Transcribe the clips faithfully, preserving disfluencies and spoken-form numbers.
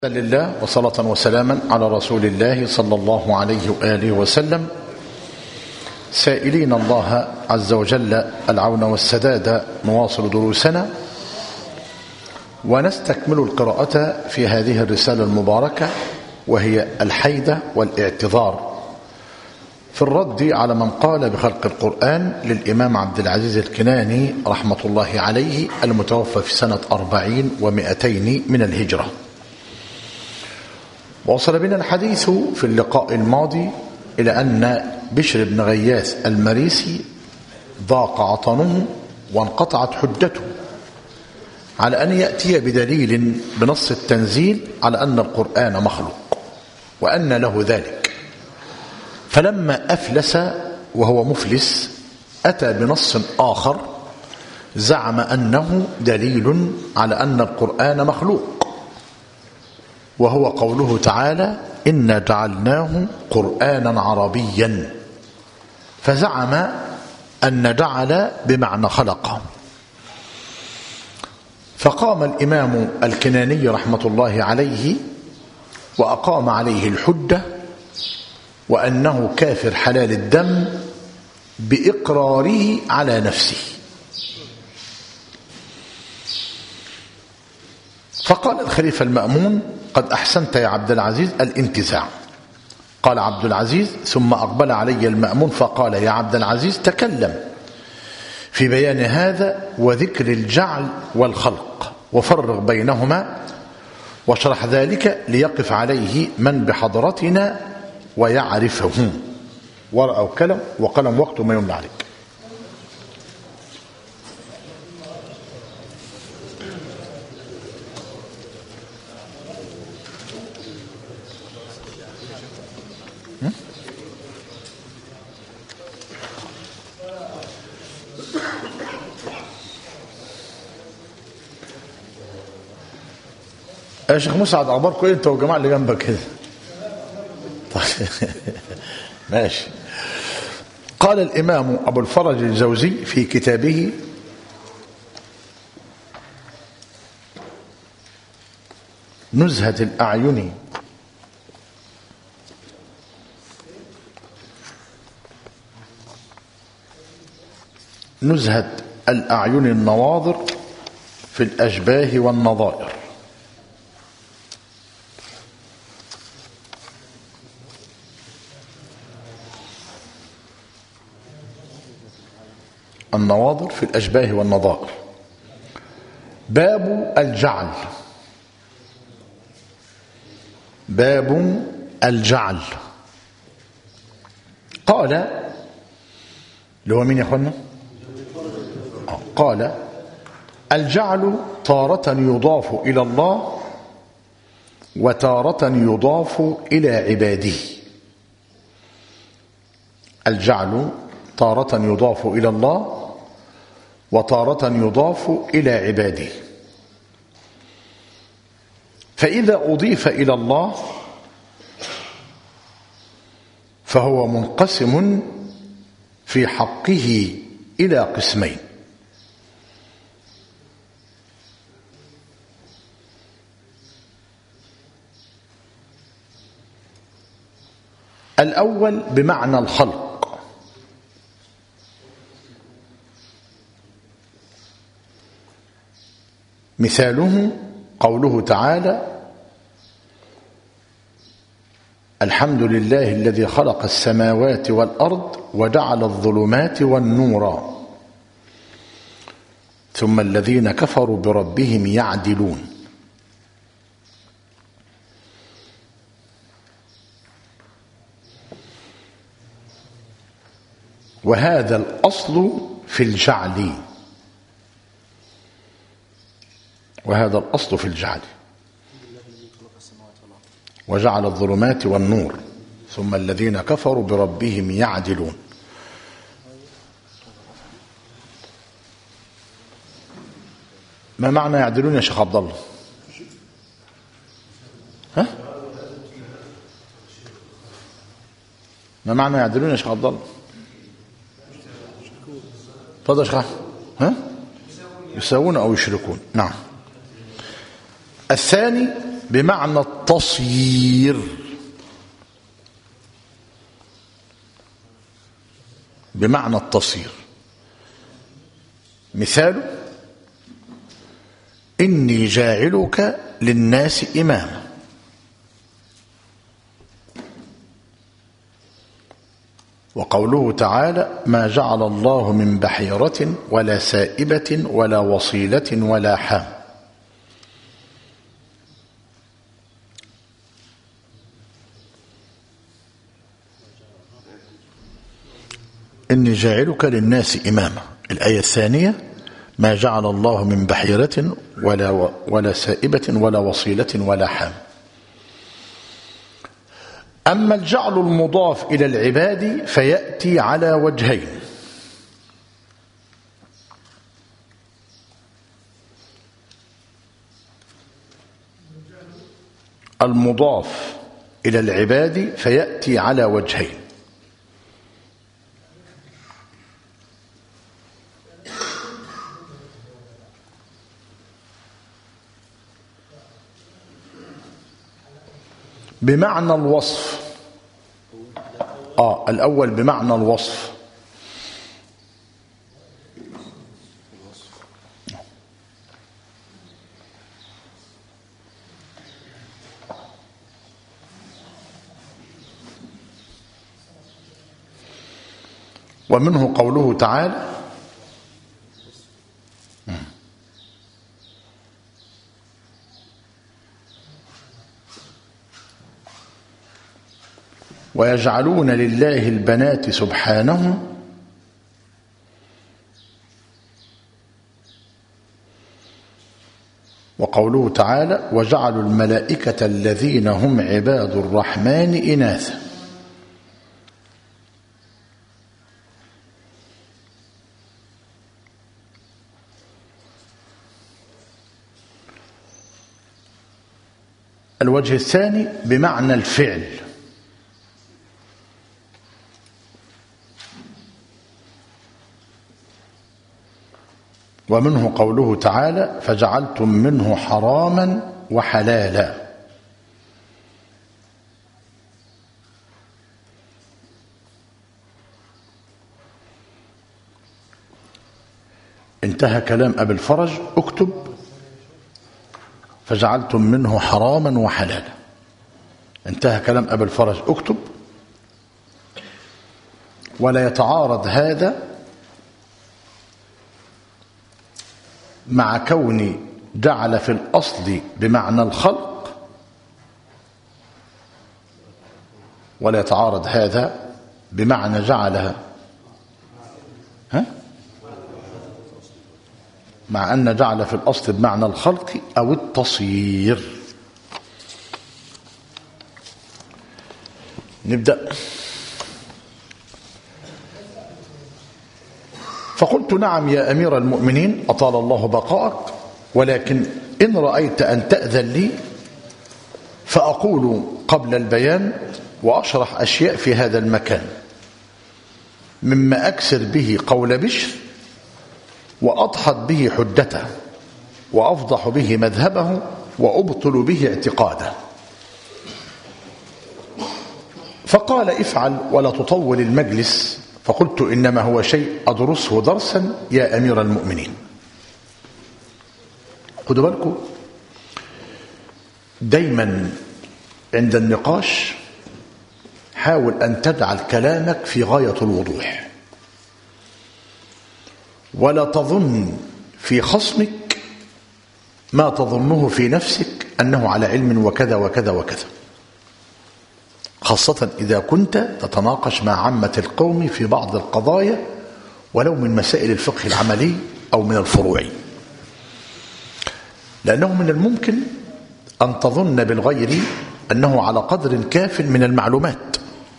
لله وصلاة وسلاما على رسول الله صلى الله عليه وآله وسلم، سائلين الله عز وجل العون والسداد. نواصل دروسنا ونستكمل القراءة في هذه الرسالة المباركة، وهي الحيدة والاعتذار في الرد على من قال بخلق القرآن للإمام عبد العزيز الكناني رحمة الله عليه، المتوفى في سنة أربعين ومئتين من الهجرة. وصل بنا الحديث في اللقاء الماضي إلى أن بشر بن غياث المريسي ضاق عطنه وانقطعت حجته على أن يأتي بدليل بنص التنزيل على أن القرآن مخلوق وأن له ذلك، فلما أفلس وهو مفلس أتى بنص آخر زعم أنه دليل على أن القرآن مخلوق، وهو قوله تعالى: إنا جعلناه قرآنا عربيا، فزعم أن جعل بمعنى خلق. فقام الإمام الكناني رحمة الله عليه وأقام عليه الحجة وأنه كافر حلال الدم بإقراره على نفسه. فقال الخليفة المأمون: قد أحسنت يا عبد العزيز الانتزاع. قال عبد العزيز: ثم أقبل علي المأمون فقال: يا عبد العزيز، تكلم في بيان هذا وذكر الجعل والخلق وفرق بينهما واشرح ذلك ليقف عليه من بحضرتنا ويعرفه. ورقة وكلم وقلم وقته ما يملى عليك. يا شيخ مسعد، اخباركم ايه انت والجماعه اللي جنبك كده؟ طيب ماشي. قال الامام ابو الفرج الجوزي في كتابه: نزهة الاعين نزهة الاعين النواظر في الاشباه والنظائر. النواظر في الأشباه والنظائر. باب الجعل. باب الجعل. قال اللي هو مين يا اخوانا؟ قال: الجعل تارة يضاف إلى الله وتارة يضاف إلى عباده. الجعل تارة يضاف إلى الله وتارة يضاف إلى عباده. فإذا أضيف إلى الله فهو منقسم في حقه إلى قسمين: الأول بمعنى الخلق، مثاله قوله تعالى: الحمد لله الذي خلق السماوات والأرض وجعل الظلمات والنور ثم الذين كفروا بربهم يعدلون. وهذا الأصل في الجعل وهذا الأصل في الجعل وجعل الظلمات والنور ثم الذين كفروا بربهم يعدلون. ما معنى يعدلون يا شيخ عبد الله؟ ها؟ ما معنى يعدلون يا شيخ عبد الله؟ اتفضل يا شيخ. ها؟ يساوون أو يشركون. نعم. الثاني بمعنى التصيير، بمعنى التصيير. مثال: إني جاعلك للناس إماما. وقوله تعالى: ما جعل الله من بحيرة ولا سائبة ولا وصيلة ولا حام. إني جاعلك للناس إماما. الآية الثانية: ما جعل الله من بحيرة ولا, ولا سائبة ولا وصيلة ولا حام. أما الجعل المضاف إلى العباد فيأتي على وجهين: المضاف إلى العباد فيأتي على وجهين. بمعنى الوصف. آه الأول بمعنى الوصف. ومنه قوله تعالى: ويجعلون لله البنات سبحانه وقوله تعالى: وجعلوا الملائكة الذين هم عباد الرحمن إناثا. الوجه الثاني بمعنى الفعل. ومنه قوله تعالى: فجعلتم منه حراما وحلالا. انتهى كلام أبي الفرج. اكتب: فجعلتم منه حراما وحلالا. انتهى كلام أبي الفرج. اكتب: ولا يتعارض هذا مع كون جعل في الأصل بمعنى الخلق، ولا يتعارض هذا بمعنى جعلها ها؟ مع أن جعل في الأصل بمعنى الخلق أو التصيير. نبدأ. فقلت: نعم يا أمير المؤمنين أطال الله بقاءك، ولكن إن رأيت أن تأذن لي فأقول قبل البيان وأشرح أشياء في هذا المكان مما أكسر به قول بشر وأضحض به حجته وأفضح به مذهبه وأبطل به اعتقاده. فقال: افعل ولا تطول المجلس. فقلت: إنما هو شيء أدرسه درسا يا أمير المؤمنين. خدوا بالكم، دايما عند النقاش حاول أن تجعل كلامك في غاية الوضوح، ولا تظن في خصمك ما تظنه في نفسك أنه على علم وكذا وكذا وكذا، خاصة إذا كنت تتناقش مع عامة القوم في بعض القضايا ولو من مسائل الفقه العملي أو من الفروع، لأنه من الممكن أن تظن بالغير أنه على قدر كاف من المعلومات،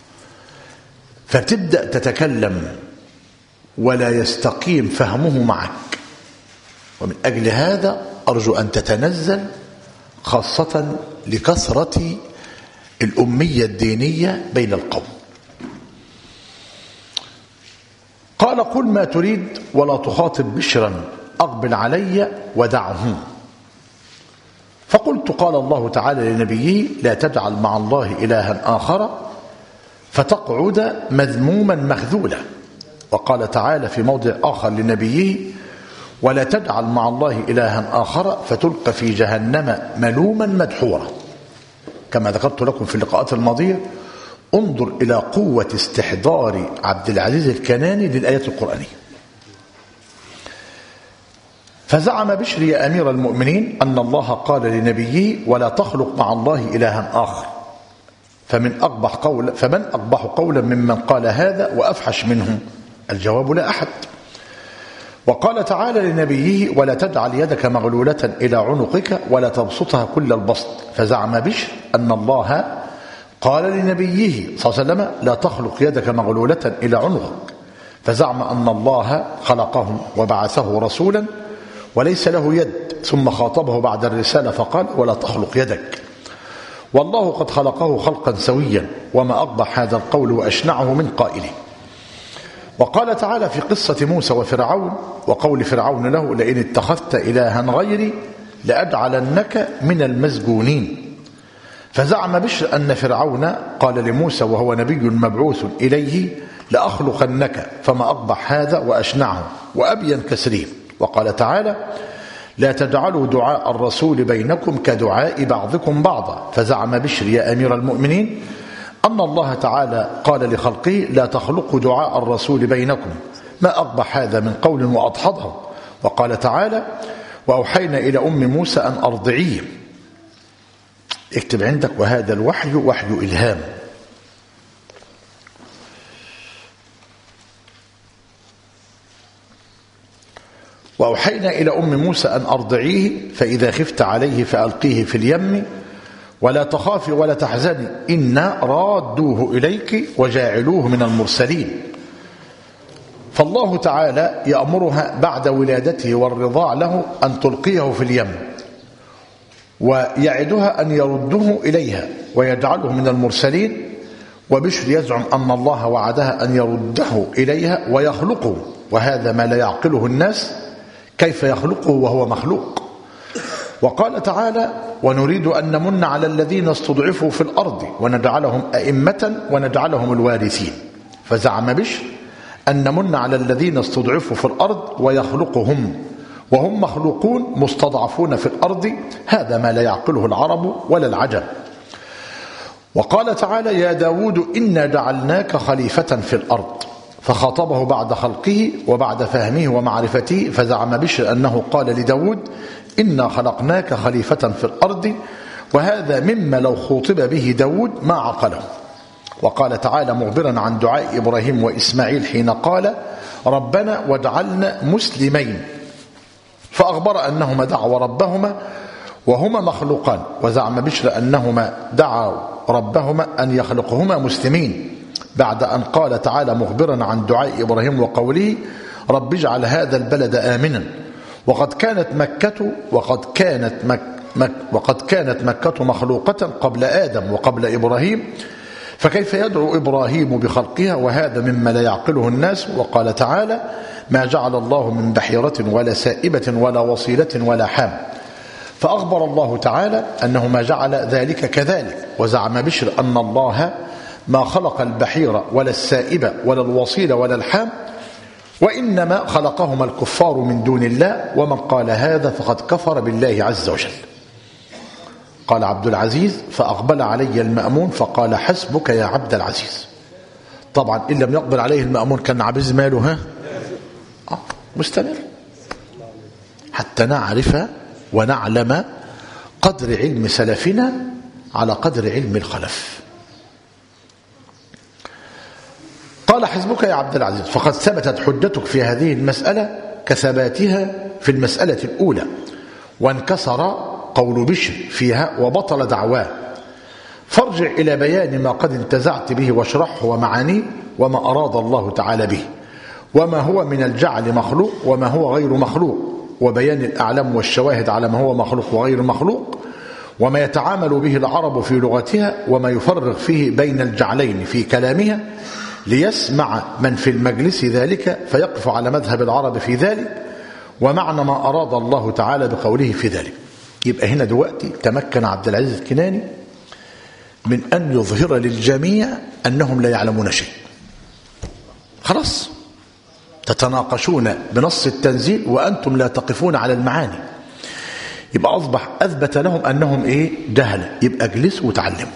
فتبدأ تتكلم ولا يستقيم فهمه معك. ومن أجل هذا أرجو أن تتنزل، خاصة لكثرة الأمية الدينية بين القوم. قال: قل ما تريد ولا تخاطب بشرا، أقبل علي ودعه. فقلت: قلت قال الله تعالى لنبيه لا تجعل مع الله إلها آخر فتقعد مذموما مخذولا. وقال تعالى في موضع آخر لنبيه ولا تجعل مع الله إلها آخر فتلقى في جهنم ملوما مدحورا. كما ذكرت لكم في اللقاءات الماضية انظر إلى قوة استحضار عبد العزيز الكناني للآيات القرآنية. فزعم بشر يا أمير المؤمنين أن الله قال لنبيه ولا تخلق مع الله إلها آخر، فمن أقبح قول فمن أقبح قولا ممن قال هذا وأفحش منه؟ الجواب لا أحد. وقال تعالى لنبيه ولا تجعل يدك مغلولة إلى عنقك ولا تبسطها كل البسط، فزعم بشر أن الله قال لنبيه صلى الله عليه وسلم لا تخلق يدك مغلولة إلى عنقك، فزعم أن الله خلقه وبعثه رسولا وليس له يد، ثم خاطبه بعد الرسالة فقال ولا تخلق يدك، والله قد خلقه خلقا سويا، وما أقبح هذا القول وأشنعه من قائله. وقال تعالى في قصة موسى وفرعون وقول فرعون له لئن اتخذت إلها غيري لأجعلنك من المسجونين، فزعم بشر أن فرعون قال لموسى وهو نبي مبعوث إليه لأخلقنك، فما أقبح هذا وأشنعه وأبين كسرين. وقال تعالى لا تجعلوا دعاء الرسول بينكم كدعاء بعضكم بعضا، فزعم بشر يا أمير المؤمنين أن الله تعالى قال لخلقه لا تخلقوا دعاء الرسول بينكم، ما أقبح هذا من قول وأدحضه. وقال تعالى وأوحينا إلى أم موسى أن أرضعيه، اكتب عندك وهذا الوحي وحي إلهام. وأوحينا إلى أم موسى أن أرضعيه فإذا خفت عليه فألقيه في اليم ولا تخافي ولا تحزني إنا رادوه إليك وجاعلوه من المرسلين. فالله تعالى يأمرها بعد ولادته والرضاع له أن تلقيه في اليم، ويعدها أن يرده إليها ويجعله من المرسلين. وبشر يزعم أن الله وعدها أن يرده إليها ويخلقه، وهذا ما لا يعقله الناس، كيف يخلقه وهو مخلوق؟ وقال تعالى ونريد أن نمن على الذين استضعفوا في الأرض ونجعلهم أئمة ونجعلهم الوارثين، فزعم بشر أن نمن على الذين استضعفوا في الأرض ويخلقهم وهم مخلوقون مستضعفون في الأرض، هذا ما لا يعقله العرب ولا العجم. وقال تعالى يا داود إنا جعلناك خليفة في الأرض، فخاطبه بعد خلقه وبعد فهمه ومعرفته، فزعم بشر أنه قال لداود إنا خلقناك خليفة في الأرض، وهذا مما لو خوطب به داود ما عقله. وقال تعالى مخبرا عن دعاء إبراهيم وإسماعيل حين قال ربنا واجعلنا مسلمين، فأخبر أنهما دعوا ربهما وهما مخلوقان، وزعم بشر أنهما دعوا ربهما أن يخلقهما مسلمين، بعد أن قال تعالى مخبرا عن دعاء إبراهيم وقوله رب اجعل هذا البلد آمنا، وقد كانت مكة وقد كانت مك مك وقد كانت مكة مخلوقة قبل آدم وقبل إبراهيم، فكيف يدعو إبراهيم بخلقها؟ وهذا مما لا يعقله الناس. وقال تعالى ما جعل الله من بحيرة ولا سائبة ولا وصيلة ولا حام، فأخبر الله تعالى أنه ما جعل ذلك كذلك. وزعم بشر أن الله ما خلق البحيرة ولا السائبة ولا الوصيلة ولا الحام، وإنما خلقهما الكفار من دون الله، ومن قال هذا فقد كفر بالله عز وجل. قال عبد العزيز فأقبل علي المأمون فقال حسبك يا عبد العزيز. طبعا إن لم يقبل عليه المأمون كان عبز ماله ها آه مستمر، حتى نعرف ونعلم قدر علم سلفنا على قدر علم الخلف. قال حسبك يا عبد العزيز فقد ثبتت حجتك في هذه المسألة كثباتها في المسألة الأولى، وانكسر قول بشر فيها وبطل دعواه، فارجع إلى بيان ما قد انتزعت به واشرحه ومعانيه وما أراد الله تعالى به، وما هو من الجعل مخلوق وما هو غير مخلوق، وبيان الأعلام والشواهد على ما هو مخلوق وغير مخلوق، وما يتعامل به العرب في لغتها، وما يفرق فيه بين الجعلين في كلامها، ليسمع من في المجلس ذلك فيقف على مذهب العرب في ذلك، ومعنى ما أراد الله تعالى بقوله في ذلك. يبقى هنا دلوقتي تمكن عبد العزيز الكناني من أن يظهر للجميع أنهم لا يعلمون شيء. خلاص تتناقشون بنص التنزيل وأنتم لا تقفون على المعاني، يبقى أصبح أثبت لهم أنهم إيه؟ جهلة. يبقى اجلسوا وتعلموا،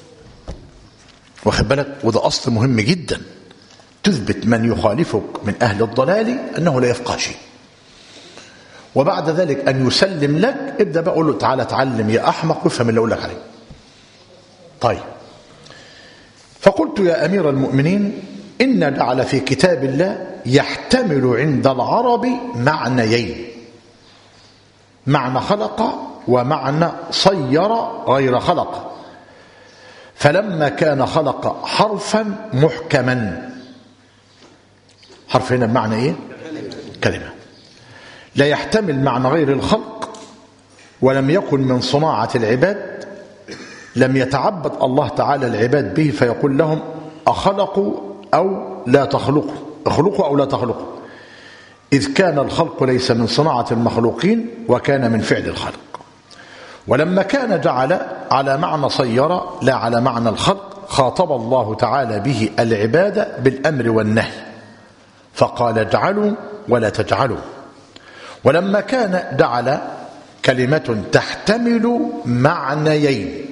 واخد بالك؟ وده أصل مهم جدا، تثبت من يخالفك من أهل الضلال أنه لا يفقه شيء، وبعد ذلك أن يسلم لك ابدأ بقى قول له تعالى تعلم يا أحمق وافهم اللي أقول لك عليه. طيب، فقلت يا أمير المؤمنين إن جعل في كتاب الله يحتمل عند العرب معنيين، معنى خلق ومعنى صير غير خلق. فلما كان خلق حرفا محكما، حرف هنا بمعنى ايه؟ كلمة. لا يحتمل معنى غير الخلق، ولم يكن من صناعة العباد، لم يتعبد الله تعالى العباد به فيقول لهم أخلقوا أو لا تخلقوا، اخلقوا أو لا تخلقوا، إذ كان الخلق ليس من صناعة المخلوقين وكان من فعل الخلق. ولما كان جعل على معنى صير لا على معنى الخلق، خاطب الله تعالى به العباد بالأمر والنهي فقال اجعلوا ولا تجعلوا. ولما كان جعل كلمة تحتمل معنيين،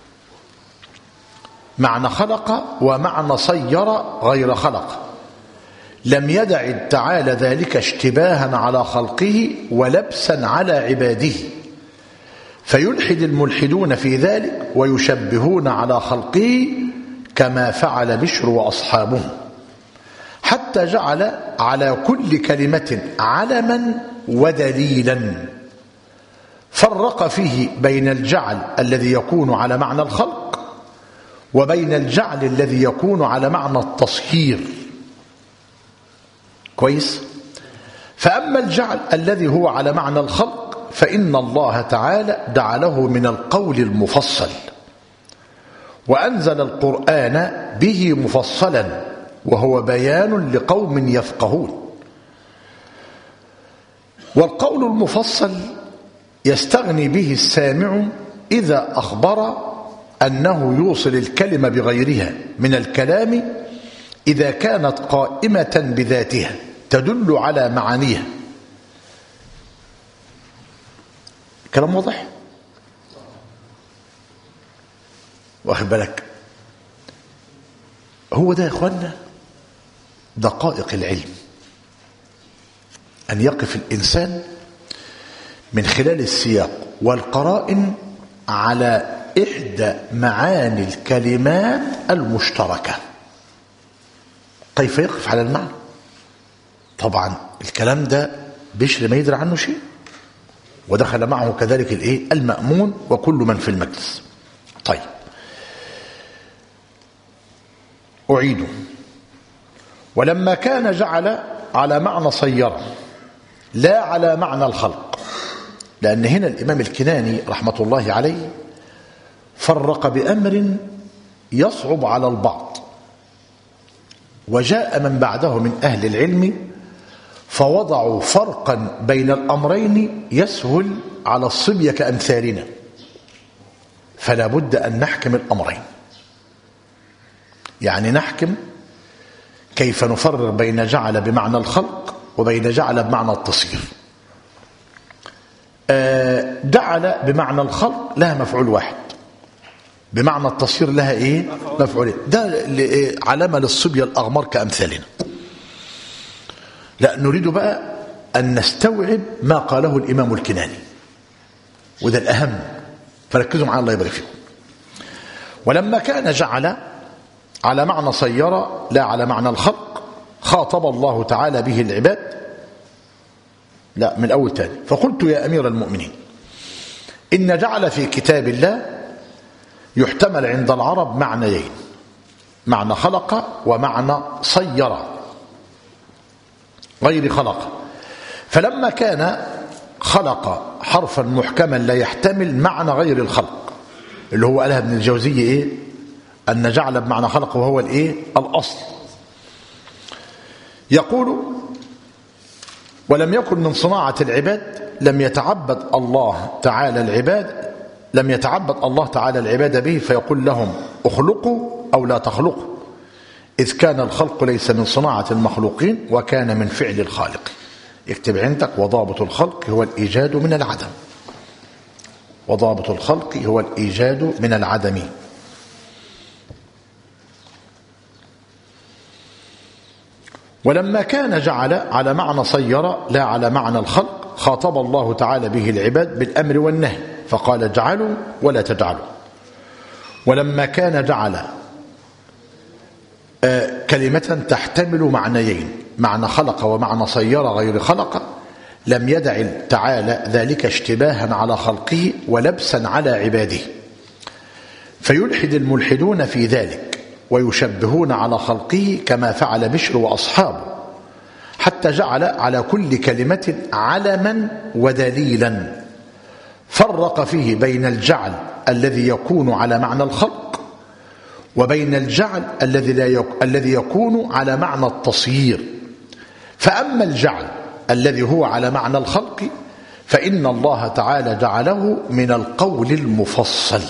معنى خلق ومعنى صير غير خلق، لم يدع تعالى ذلك اشتباها على خلقه ولبسا على عباده، فيلحد الملحدون في ذلك ويشبهون على خلقه كما فعل بشر وأصحابه، حتى جعل على كل كلمة علما ودليلا، فرق فيه بين الجعل الذي يكون على معنى الخلق وبين الجعل الذي يكون على معنى التصهير. كويس؟ فأما الجعل الذي هو على معنى الخلق فإن الله تعالى جعله من القول المفصل، وأنزل القرآن به مفصلا، وهو بيان لقوم يفقهون. والقول المفصل يستغني به السامع إذا أخبر أنه يوصل الكلمة بغيرها من الكلام إذا كانت قائمة بذاتها تدل على معانيها. كلام واضح؟ واخد بالك؟ هو ده يا اخوانا دقائق العلم، أن يقف الإنسان من خلال السياق والقرائن على إحدى معاني الكلمات المشتركة. كيف يقف على المعنى؟ طبعا الكلام ده بشر ما يدري عنه شيء، ودخل معه كذلك الايه المأمون وكل من في المجلس. طيب، أعيد. ولما كان جعل على معنى صير لا على معنى الخلق، لأن هنا الإمام الكناني رحمة الله عليه فرق بأمر يصعب على البعض، وجاء من بعده من أهل العلم فوضعوا فرقا بين الأمرين يسهل على الصبية كأمثالنا، فلا بد أن نحكم الأمرين. يعني نحكم كيف نفرق بين جعل بمعنى الخلق وبين جعل بمعنى التصير. جعل بمعنى الخلق لها مفعول واحد، بمعنى التصير لها ايه؟ مفعولين. ده علامة للصبية الأغمار كأمثالنا. لا، نريد بقى أن نستوعب ما قاله الإمام الكناني، وده الأهم، فركزوا معايا الله يبارك فيكم. ولما كان جعل على معنى صير لا على معنى الخلق، خاطب الله تعالى به العباد. لا، من الأول تاني. فقلت يا أمير المؤمنين إن جعل في كتاب الله يحتمل عند العرب معنيين، معنى خلق ومعنى صير غير خلق. فلما كان خلق حرفا محكما لا يحتمل معنى غير الخلق، اللي هو قالها ابن الجوزي ايه؟ أن جعل بمعنى خلق وهو الايه؟ الأصل. يقول ولم يكن من صناعة العباد، لم يتعبد الله تعالى العباد لم يتعبد الله تعالى العباد به فيقول لهم اخلقوا أو لا تخلقوا، إذ كان الخلق ليس من صناعة المخلوقين وكان من فعل الخالق. اكتب عندك: وضابط الخلق هو الإيجاد من العدم. وضابط الخلق هو الإيجاد من العدم. ولما كان جعل على معنى صير لا على معنى الخلق، خاطب الله تعالى به العباد بالأمر والنهي فقال: اجعلوا ولا تجعلوا. ولما كان جعل آه كلمة تحتمل معنيين، معنى خلق ومعنى صير غير خلق، لم يدع تعالى ذلك اشتباها على خلقه ولبسا على عباده، فيلحد الملحدون في ذلك ويشبهون على خلقه كما فعل بشر وأصحابه، حتى جعل على كل كلمة علما ودليلا، فرق فيه بين الجعل الذي يكون على معنى الخلق وبين الجعل الذي لا يك... الذي يكون على معنى التصيير. فأما الجعل الذي هو على معنى الخلق فإن الله تعالى جعله من القول المفصل.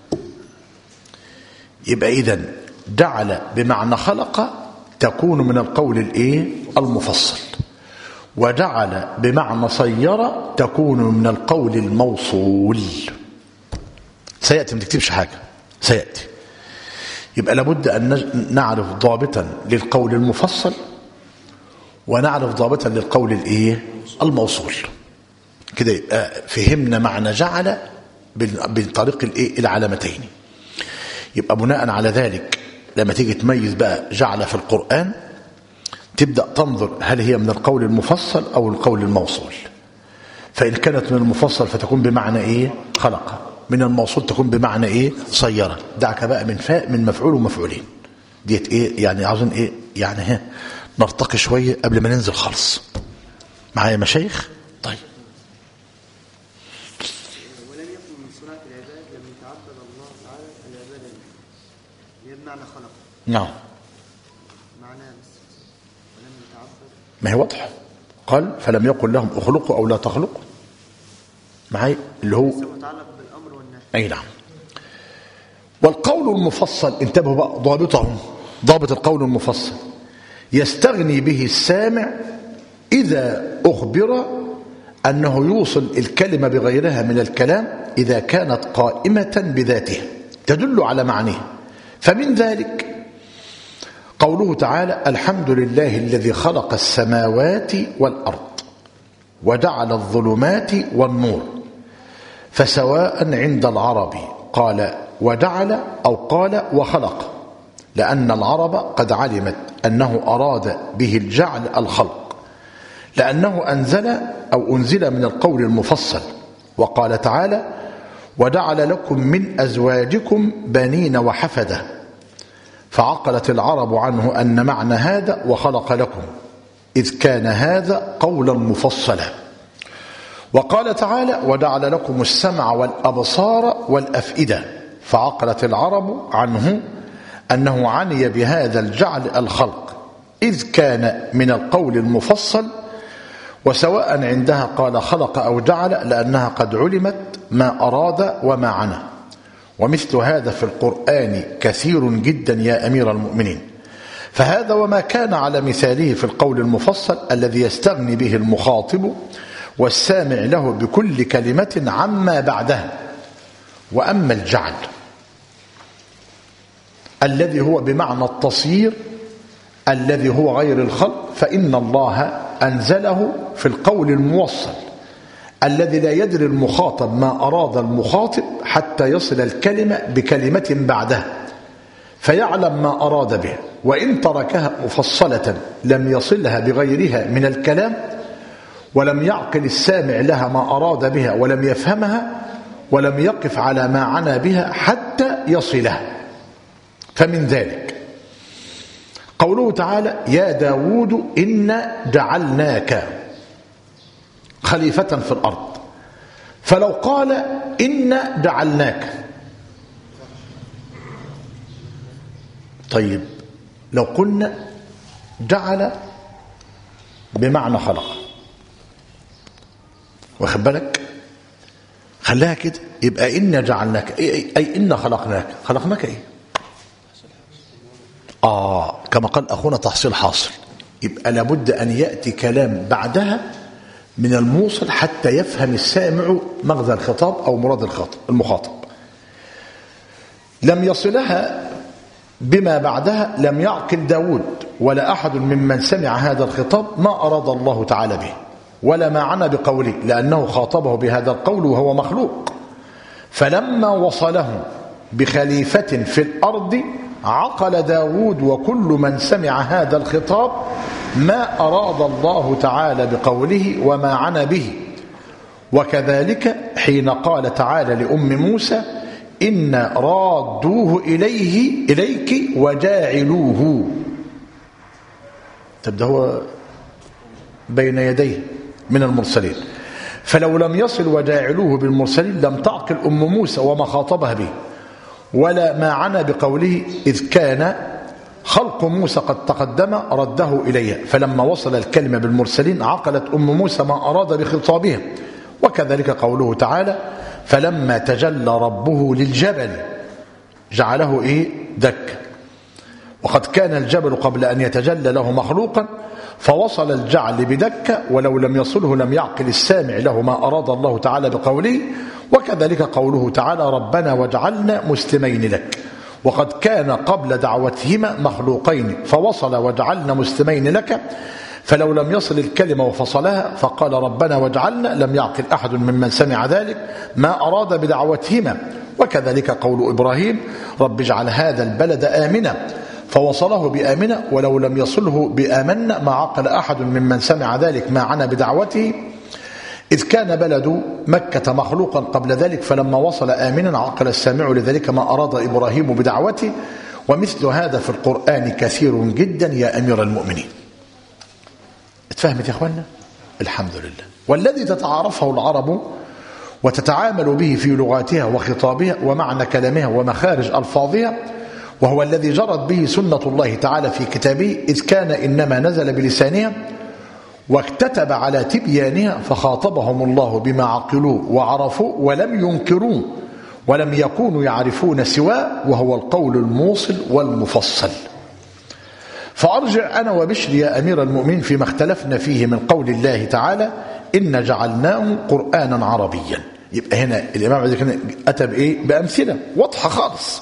يبقى إذن جعل بمعنى خلق تكون من القول الايه المفصل، وجعل بمعنى صير تكون من القول الموصول. سيأتي، ما تكتبش حاجة، سيأتي. يبقى لابد أن نعرف ضابطا للقول المفصل ونعرف ضابطا للقول الايه الموصول. كده يبقى فهمنا معنى جعل بطريق الايه العلامتين. يبقى بناء على ذلك لما تيجي تميز بقى جعل في القرآن تبدأ تنظر هل هي من القول المفصل أو القول الموصول. فإن كانت من المفصل فتكون بمعنى إيه خلق، من الموصول تكون بمعنى إيه صيرة. دعك بقى من فاء من مفعول ومفعولين ديت إيه يعني عاوزين إيه يعني ها نرتقي شوية قبل ما ننزل خالص. معايا مشايخ؟ طيب. ولم يكن من صناعة العباد لم يتعبد الله تعالى العبادة به بمعنى خلق. نعم. معناه بس ولم يتعبد. ما هي واضحة. قال فلم يقل لهم اخلقوا أو لا تخلقوا. معايا اللي هو متعلق بالأمر والنهي. أي نعم. والقول المفصل انتبهوا بقى ضابطهم، ضابط القول المفصل يستغني به السامع إذا أخبر أنه يوصل الكلمة بغيرها من الكلام إذا كانت قائمة بذاتها تدل على معنيه. فمن ذلك قوله تعالى الحمد لله الذي خلق السماوات والأرض وجعل الظلمات والنور. فسواء عند العرب قال وجعل أو قال وخلق، لأن العرب قد علمت أنه أراد به الجعل الخلق، لأنه أنزل أو أنزل من القول المفصل. وقال تعالى وجعل لكم من أزواجكم بنين وحفدة، فعقلت العرب عنه أن معنى هذا وخلق لكم، إذ كان هذا قولا مفصلا. وقال تعالى وجعل لكم السمع والأبصار والأفئدة، فعقلت العرب عنه أنه عني بهذا الجعل الخلق، إذ كان من القول المفصل. وسواء عندها قال خلق أو جعل، لأنها قد علمت ما أراد وما عنى. ومثل هذا في القرآن كثير جدا يا أمير المؤمنين. فهذا وما كان على مثاله في القول المفصل الذي يستغني به المخاطب والسامع له بكل كلمة عما بعدها. وأما الجعل الذي هو بمعنى التصيير الذي هو غير الخلق فإن الله أنزله في القول الموصل الذي لا يدري المخاطب ما أراد المخاطب حتى يصل الكلمة بكلمة بعدها فيعلم ما أراد به، وإن تركها مفصلة لم يصلها بغيرها من الكلام، ولم يعقل السامع لها ما أراد بها ولم يفهمها ولم يقف على ما عنى بها حتى يصلها. فمن ذلك قوله تعالى يا داود إنا جعلناك خليفة في الأرض، فلو قال إنا جعلناك، طيب لو قلنا جعل بمعنى خلق واخد بالك؟ خلاها كده. يبقى إنا جعلناك أي إنا خلقناك. خلقناك إيه؟ آه كما قال أخونا تحصيل حاصل. يبقى لابد أن يأتي كلام بعدها من الموصل حتى يفهم السامع مغزى الخطاب أو مراد الخاطب المخاطب. لم يصلها بما بعدها لم يعقل داود ولا أحد ممن سمع هذا الخطاب ما أراد الله تعالى به ولا ما عنا بقوله، لأنه خاطبه بهذا القول وهو مخلوق. فلما وصله بخليفة في الأرض عقل داود وكل من سمع هذا الخطاب ما أراد الله تعالى بقوله وما عنا به. وكذلك حين قال تعالى لأم موسى إن رادوه إليه إليك وجاعلوه، تبدأ هو بين يديه من المرسلين. فلو لم يصل وجاعلوه بالمرسلين لم تعقل أم موسى وما خاطبها به ولا ما عنا بقوله، إذ كان خلق موسى قد تقدم رده إليها. فلما وصل الكلمة بالمرسلين عقلت أم موسى ما أراد بخطابها. وكذلك قوله تعالى فلما تجلى ربه للجبل جعله إيه؟ دك. وقد كان الجبل قبل أن يتجلى له مخلوقا فوصل الجعل بدكة، ولو لم يصله لم يعقل السامع له ما أراد الله تعالى بقوله. وكذلك قوله تعالى ربنا واجعلنا مسلمين لك، وقد كان قبل دعوتهما مخلوقين فوصل وجعلنا مسلمين لك. فلو لم يصل الكلمة وفصلها فقال ربنا واجعلنا لم يعقل أحد ممن سمع ذلك ما أراد بدعوتهما. وكذلك قول إبراهيم رب اجعل هذا البلد آمنا فوصله بآمنة، ولو لم يصله بآمنا ما عقل أحد ممن سمع ذلك ما عنا بدعوته، إذ كان بلد مكة مخلوقا قبل ذلك فلما وصل آمنا عقل السامع لذلك ما أراد إبراهيم بدعوته. ومثل هذا في القرآن كثير جدا يا أمير المؤمنين. اتفهمت يا أخوانا؟ الحمد لله. والذي تتعارفه العرب وتتعامل به في لغاتها وخطابها ومعنى كلامها ومخارج ألفاظها، وهو الذي جرت به سنة الله تعالى في كتابه، إذ كان إنما نزل بلسانها واكتتب على تبيانها فخاطبهم الله بما عقلوه وعرفوه ولم ينكروه ولم يكونوا يعرفون سواه، وهو القول الموصل والمفصل. فأرجع أنا وبشر يا أمير المؤمنين فيما اختلفنا فيه من قول الله تعالى إن جعلناه قرآنا عربيا. يبقى هنا الإمام عزيز أتى بإيه؟ بأمثلة واضحة خالص.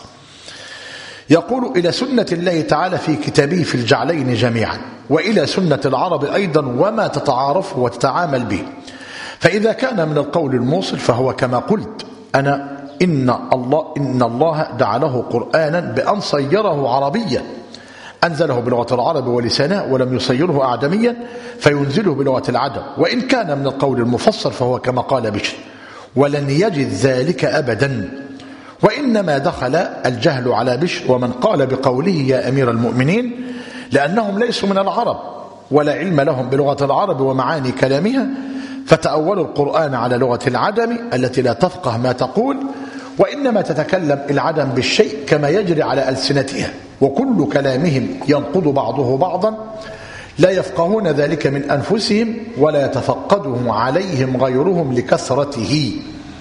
يقول إلى سنة الله تعالى في كتابه في الجعلين جميعا، وإلى سنة العرب أيضا وما تتعارف وتتعامل به. فإذا كان من القول الموصل فهو كما قلت أنا إن الله, إن الله جعله قرآنا بأن صيره عربيا، أنزله بلغة العرب ولسانها ولم يصيره أعجميا فينزله بلغة العجم. وإن كان من القول المفصل فهو كما قال بشر ولن يجد ذلك أبدا. وإنما دخل الجهل على بشر ومن قال بقوله يا أمير المؤمنين لأنهم ليسوا من العرب ولا علم لهم بلغة العرب ومعاني كلامها، فتأولوا القرآن على لغة العجم التي لا تفقه ما تقول، وإنما تتكلم العجم بالشيء كما يجري على ألسنتها، وكل كلامهم ينقض بعضه بعضا لا يفقهون ذلك من أنفسهم ولا يتفقده عليهم غيرهم لكثرته.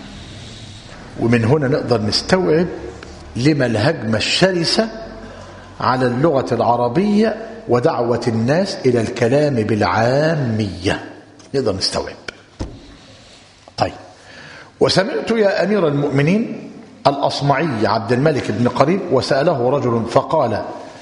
ومن هنا نقدر نستوعب لما الهجمة الشرسة على اللغة العربية ودعوة الناس إلى الكلام بالعامية، نقدر نستوعب. طيب، وسمعت يا أمير المؤمنين الأصمعي عبد الملك بن قريب وسأله رجل فقال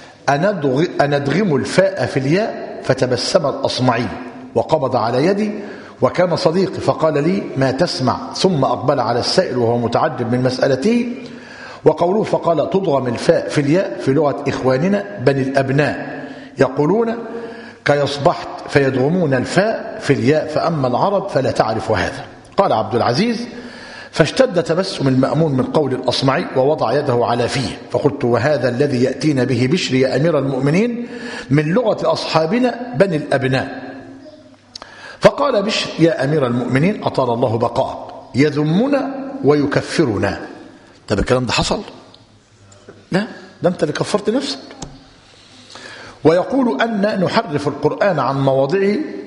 أندغم الفاء في الياء؟ فتبسم الأصمعي وقبض على يدي وكان صديقي فقال لي ما تسمع، ثم أقبل على السائل وهو متعجب من مسألته. وقوله فقال تضغم الفاء في الياء في لغة إخواننا بني الأبناء يقولون كيصبحت فيدغمون الفاء في الياء، فأما العرب فلا تعرف هذا. قال عبد العزيز فاشتد تبسم المأمون من قول الأصمعي ووضع يده على فيه، فقلت وهذا الذي يأتينا به بشر يا أمير المؤمنين من لغة أصحابنا بني الأبناء. فقال بشر يا أمير المؤمنين أطال الله بقاءك يذمنا ويكفرنا. طب الكلام ده حصل؟ لا، ده أنت اللي كفرت نفسك. ويقول أن نحرف القرآن عن مواضعه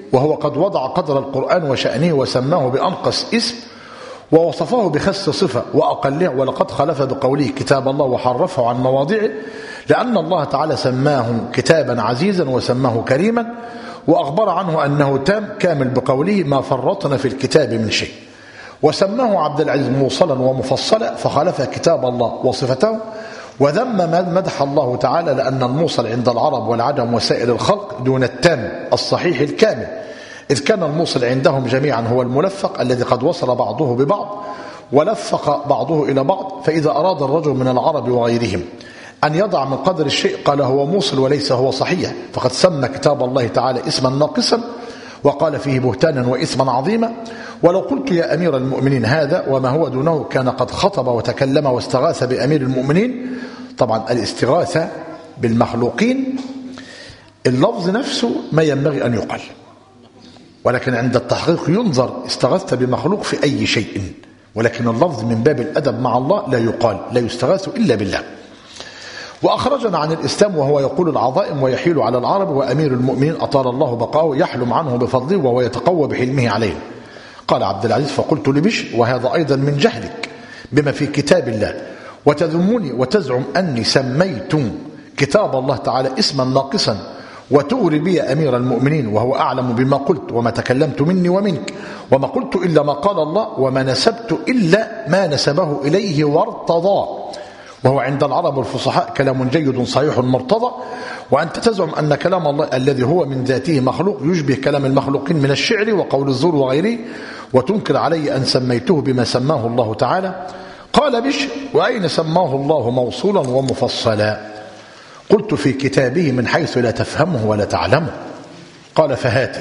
وهو قد وضع قدر القرآن وشأنه وسماه بأنقص اسم ووصفه بخس صفة وأقله، ولقد خلف بقوله كتاب الله وحرفه عن مواضعه، لأن الله تعالى سماه كتابا عزيزا وسماه كريما، وأخبر عنه أنه تام كامل بقوله ما فرطنا في الكتاب من شيء، وسماه عبد العزيز موصلا ومفصلا فخالف كتاب الله وصفته، وذم مدح الله تعالى لأن الموصل عند العرب والعجم وسائر الخلق دون التام الصحيح الكامل، إذ كان الموصل عندهم جميعا هو الملفق الذي قد وصل بعضه ببعض ولفق بعضه إلى بعض. فإذا أراد الرجل من العرب وغيرهم أن يضع من قدر الشيء قال هو موصل وليس هو صحيح، فقد سمى كتاب الله تعالى اسما ناقصا وقال فيه بهتانا وإثما عظيما. ولو قلت يا أمير المؤمنين هذا وما هو دونه كان قد خطب وتكلم واستغاث بأمير المؤمنين. طبعا الاستغاثة بالمخلوقين اللفظ نفسه ما ينبغي أن يقال، ولكن عند التحقيق ينظر استغاثت بمخلوق في أي شيء، ولكن اللفظ من باب الأدب مع الله لا يقال، لا يستغاث إلا بالله. وأخرجنا عن الإسلام وهو يقول العظائم ويحيل على العرب، وأمير المؤمنين أطال الله بقاءه يحلم عنه بفضله وهو يتقوى بحلمه عليه. قال عبد العزيز فقلت لبشر وهذا أيضا من جهلك بما في كتاب الله، وتذمني وتزعم أني سميت كتاب الله تعالى اسما ناقصا وتغري بي أمير المؤمنين، وهو أعلم بما قلت وما تكلمت مني ومنك، وما قلت إلا ما قال الله وما نسبت إلا ما نسبه إليه وارتضاه، وهو عند العرب الفصحاء كلام جيد صحيح مرتضى. وأنت تزعم أن كلام الله الذي هو من ذاته مخلوق يشبه كلام المخلوقين من الشعر وقول الزور وغيره، وتنكر علي أن سميته بما سماه الله تعالى. قال بشر وأين سماه الله موصولا ومفصلا؟ قلت في كتابه من حيث لا تفهمه ولا تعلمه. قال فهاته.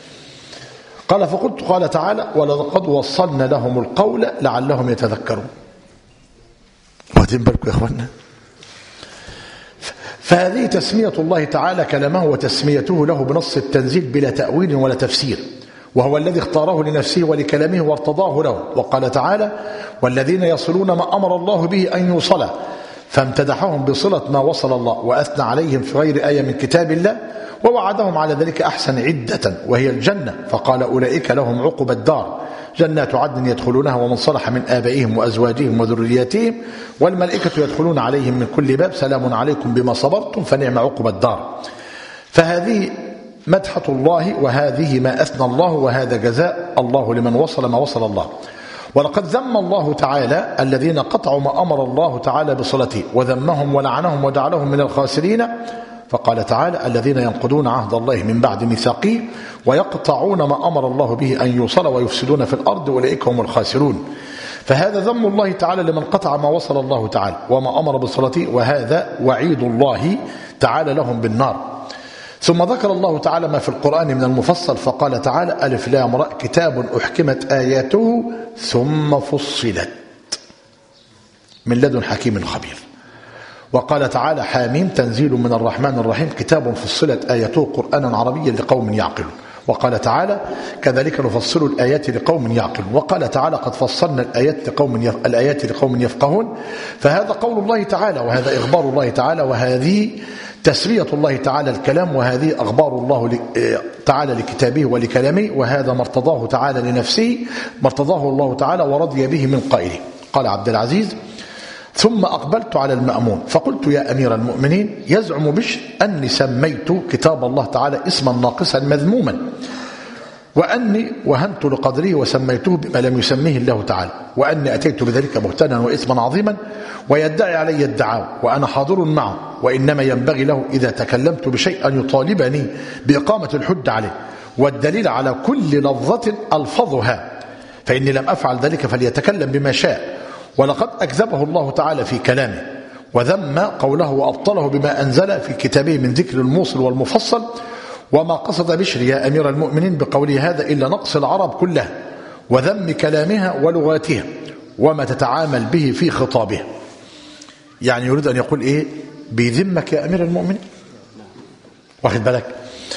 قال فقلت قال تعالى ولقد وصلنا لهم القول لعلهم يتذكرون. واخدين بالكم يا اخوانا؟ فهذه تسمية الله تعالى كلامه وتسميته له بنص التنزيل بلا تأويل ولا تفسير، وهو الذي اختاره لنفسه ولكلامه وارتضاه له. وقال تعالى والذين يصلون ما أمر الله به أن يوصل، فامتدحهم بصلة ما وصل الله، وأثنى عليهم في غير آية من كتاب الله، ووعدهم على ذلك أحسن عدة وهي الجنة، فقال أولئك لهم عقبى الدار جنات عدن يدخلونها ومن صلح من آبائهم وأزواجهم وذرياتهم والملائكة يدخلون عليهم من كل باب سلام عليكم بما صبرتم فنعم عقبى الدار. فهذه مدحة الله، وهذه ما أثنى الله، وهذا جزاء الله لمن وصل ما وصل الله. ولقد ذم الله تعالى الذين قطعوا ما أمر الله تعالى بصلته، وذمهم ولعنهم وجعلهم من الخاسرين. فقال تعالى الذين ينقضون عهد الله من بعد ميثاقه ويقطعون ما أمر الله به أن يوصل ويفسدون في الأرض أولئك هم الخاسرون. فهذا ذم الله تعالى لمن قطع ما وصل الله تعالى وما أمر بصلته، وهذا وعيد الله تعالى لهم بالنار. ثم ذكر الله تعالى ما في القرآن من المفصل فقال تعالى ألف لام راء كتاب أحكمت آياته ثم فصلت من لدن حكيم خبير. وقال تعالى حاميم تنزيل من الرحمن الرحيم كتاب فصلت آياته قرآنا عربيا لقوم يعقلون. وقال تعالى كذلك نفصل الآيات لقوم يعقلون. وقال تعالى قد فصلنا الآيات لقوم يف... الآيات لقوم يفقهون. فهذا قول الله تعالى، وهذا إخبار الله تعالى، وهذه تسمية الله تعالى الكلام، وهذه أخبار الله ل... تعالى لكتابه ولكلامه، وهذا ما ارتضاه تعالى لنفسه، ما ارتضاه الله تعالى ورضي به من قائله. قال عبد العزيز ثم أقبلت على المأمون فقلت يا أمير المؤمنين يزعم بشر أني سميت كتاب الله تعالى اسما ناقصا مذموما، وأني وهنت لقدره وسميته بما لم يسميه الله تعالى، وأني أتيت بذلك بهتانا وإثما عظيما، ويدعي علي الدعاء وأنا حاضر معه، وإنما ينبغي له إذا تكلمت بشيء أن يطالبني بإقامة الحج عليه والدليل على كل لفظة ألفظها، فإني لم أفعل ذلك فليتكلم بما شاء. ولقد أكذبه الله تعالى في كلامه وذم قوله وأبطله بما أنزل في كتابه من ذكر الموصل والمفصل. وما قصد بشر يا أمير المؤمنين بقوله هذا إلا نقص العرب كلها وذم كلامها ولغاتها وما تتعامل به في خطابها. يعني يريد أن يقول إيه؟ بيذمك يا أمير المؤمنين، واخد بالك؟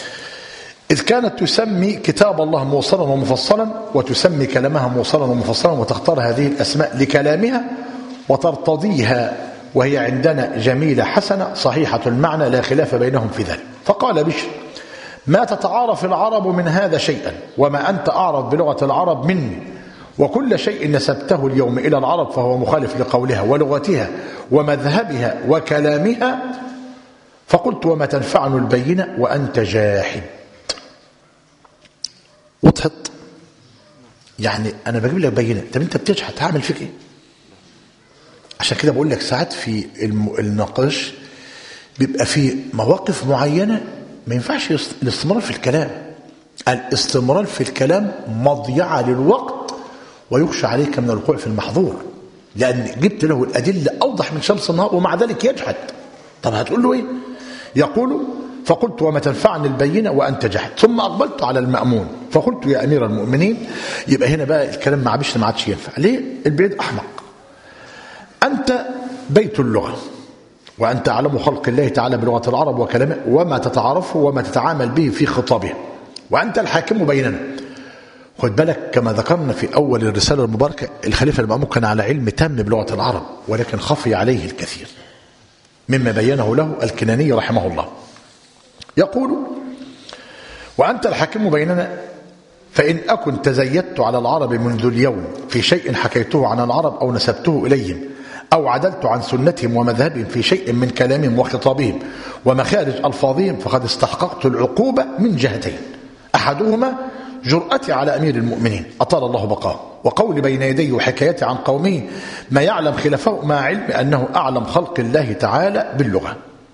إذ كانت تسمي كتاب الله موصلا ومفصلا وتسمي كلامها موصلا ومفصلا وتختار هذه الأسماء لكلامها وترتضيها، وهي عندنا جميلة حسنة صحيحة المعنى لا خلاف بينهم في ذلك. فقال بشر ما تتعارف العرب من هذا شيئا، وما أنت أعرف بلغة العرب مني، وكل شيء نسبته اليوم إلى العرب فهو مخالف لقولها ولغتها ومذهبها وكلامها. فقلت وما تنفعنا البينة وأنت جاحد. وضحت؟ يعني أنا بجيب لك بينة، طب أنت بتجحد هعمل فيك إيه؟ عشان كده بقول لك ساعات في النقاش بيبقى في مواقف معينة ما ينفعش الاستمرار في الكلام. الاستمرار في الكلام مضيعة للوقت ويخشى عليك من الوقوع في المحظور، لأن جبت له الأدلة أوضح من شمس النهار ومع ذلك يجحد. طب هتقول له إيه؟ يقول فقلت وما تنفعني البينة وأنت جحد. ثم أقبلت على المأمون فقلت يا أمير المؤمنين. يبقى هنا بقى الكلام مع بشر ما عادش ينفع. ليه؟ البعيد أحمق. أنت بيت اللغة وأنت أعلم خلق الله تعالى بلغة العرب وكلامه وما تتعارفه وما تتعامل به في خطابها، وأنت الحاكم بيننا. خد بالك كما ذكرنا في أول الرسالة المباركة الخليفة المأمون كان على علم تام بلغة العرب، ولكن خفي عليه الكثير مما بينه له الكناني رحمه الله. يقول وأنت الحاكم بيننا فإن أكن تزيدت على العرب منذ اليوم في شيء حكيته عن العرب أو نسبته إليهم أو عدلت عن سنتهم ومذهبهم في شيء من كلامهم وخطابهم ومخارج ألفاظهم فقد استحققت العقوبة من جهتين. أحدهما جرأتي على أمير المؤمنين أطال الله بقاه وقولي بين يديه وحكايتي عن قومه ما يعلم خلافه مع علم أنه أعلم خلق الله تعالى باللغة،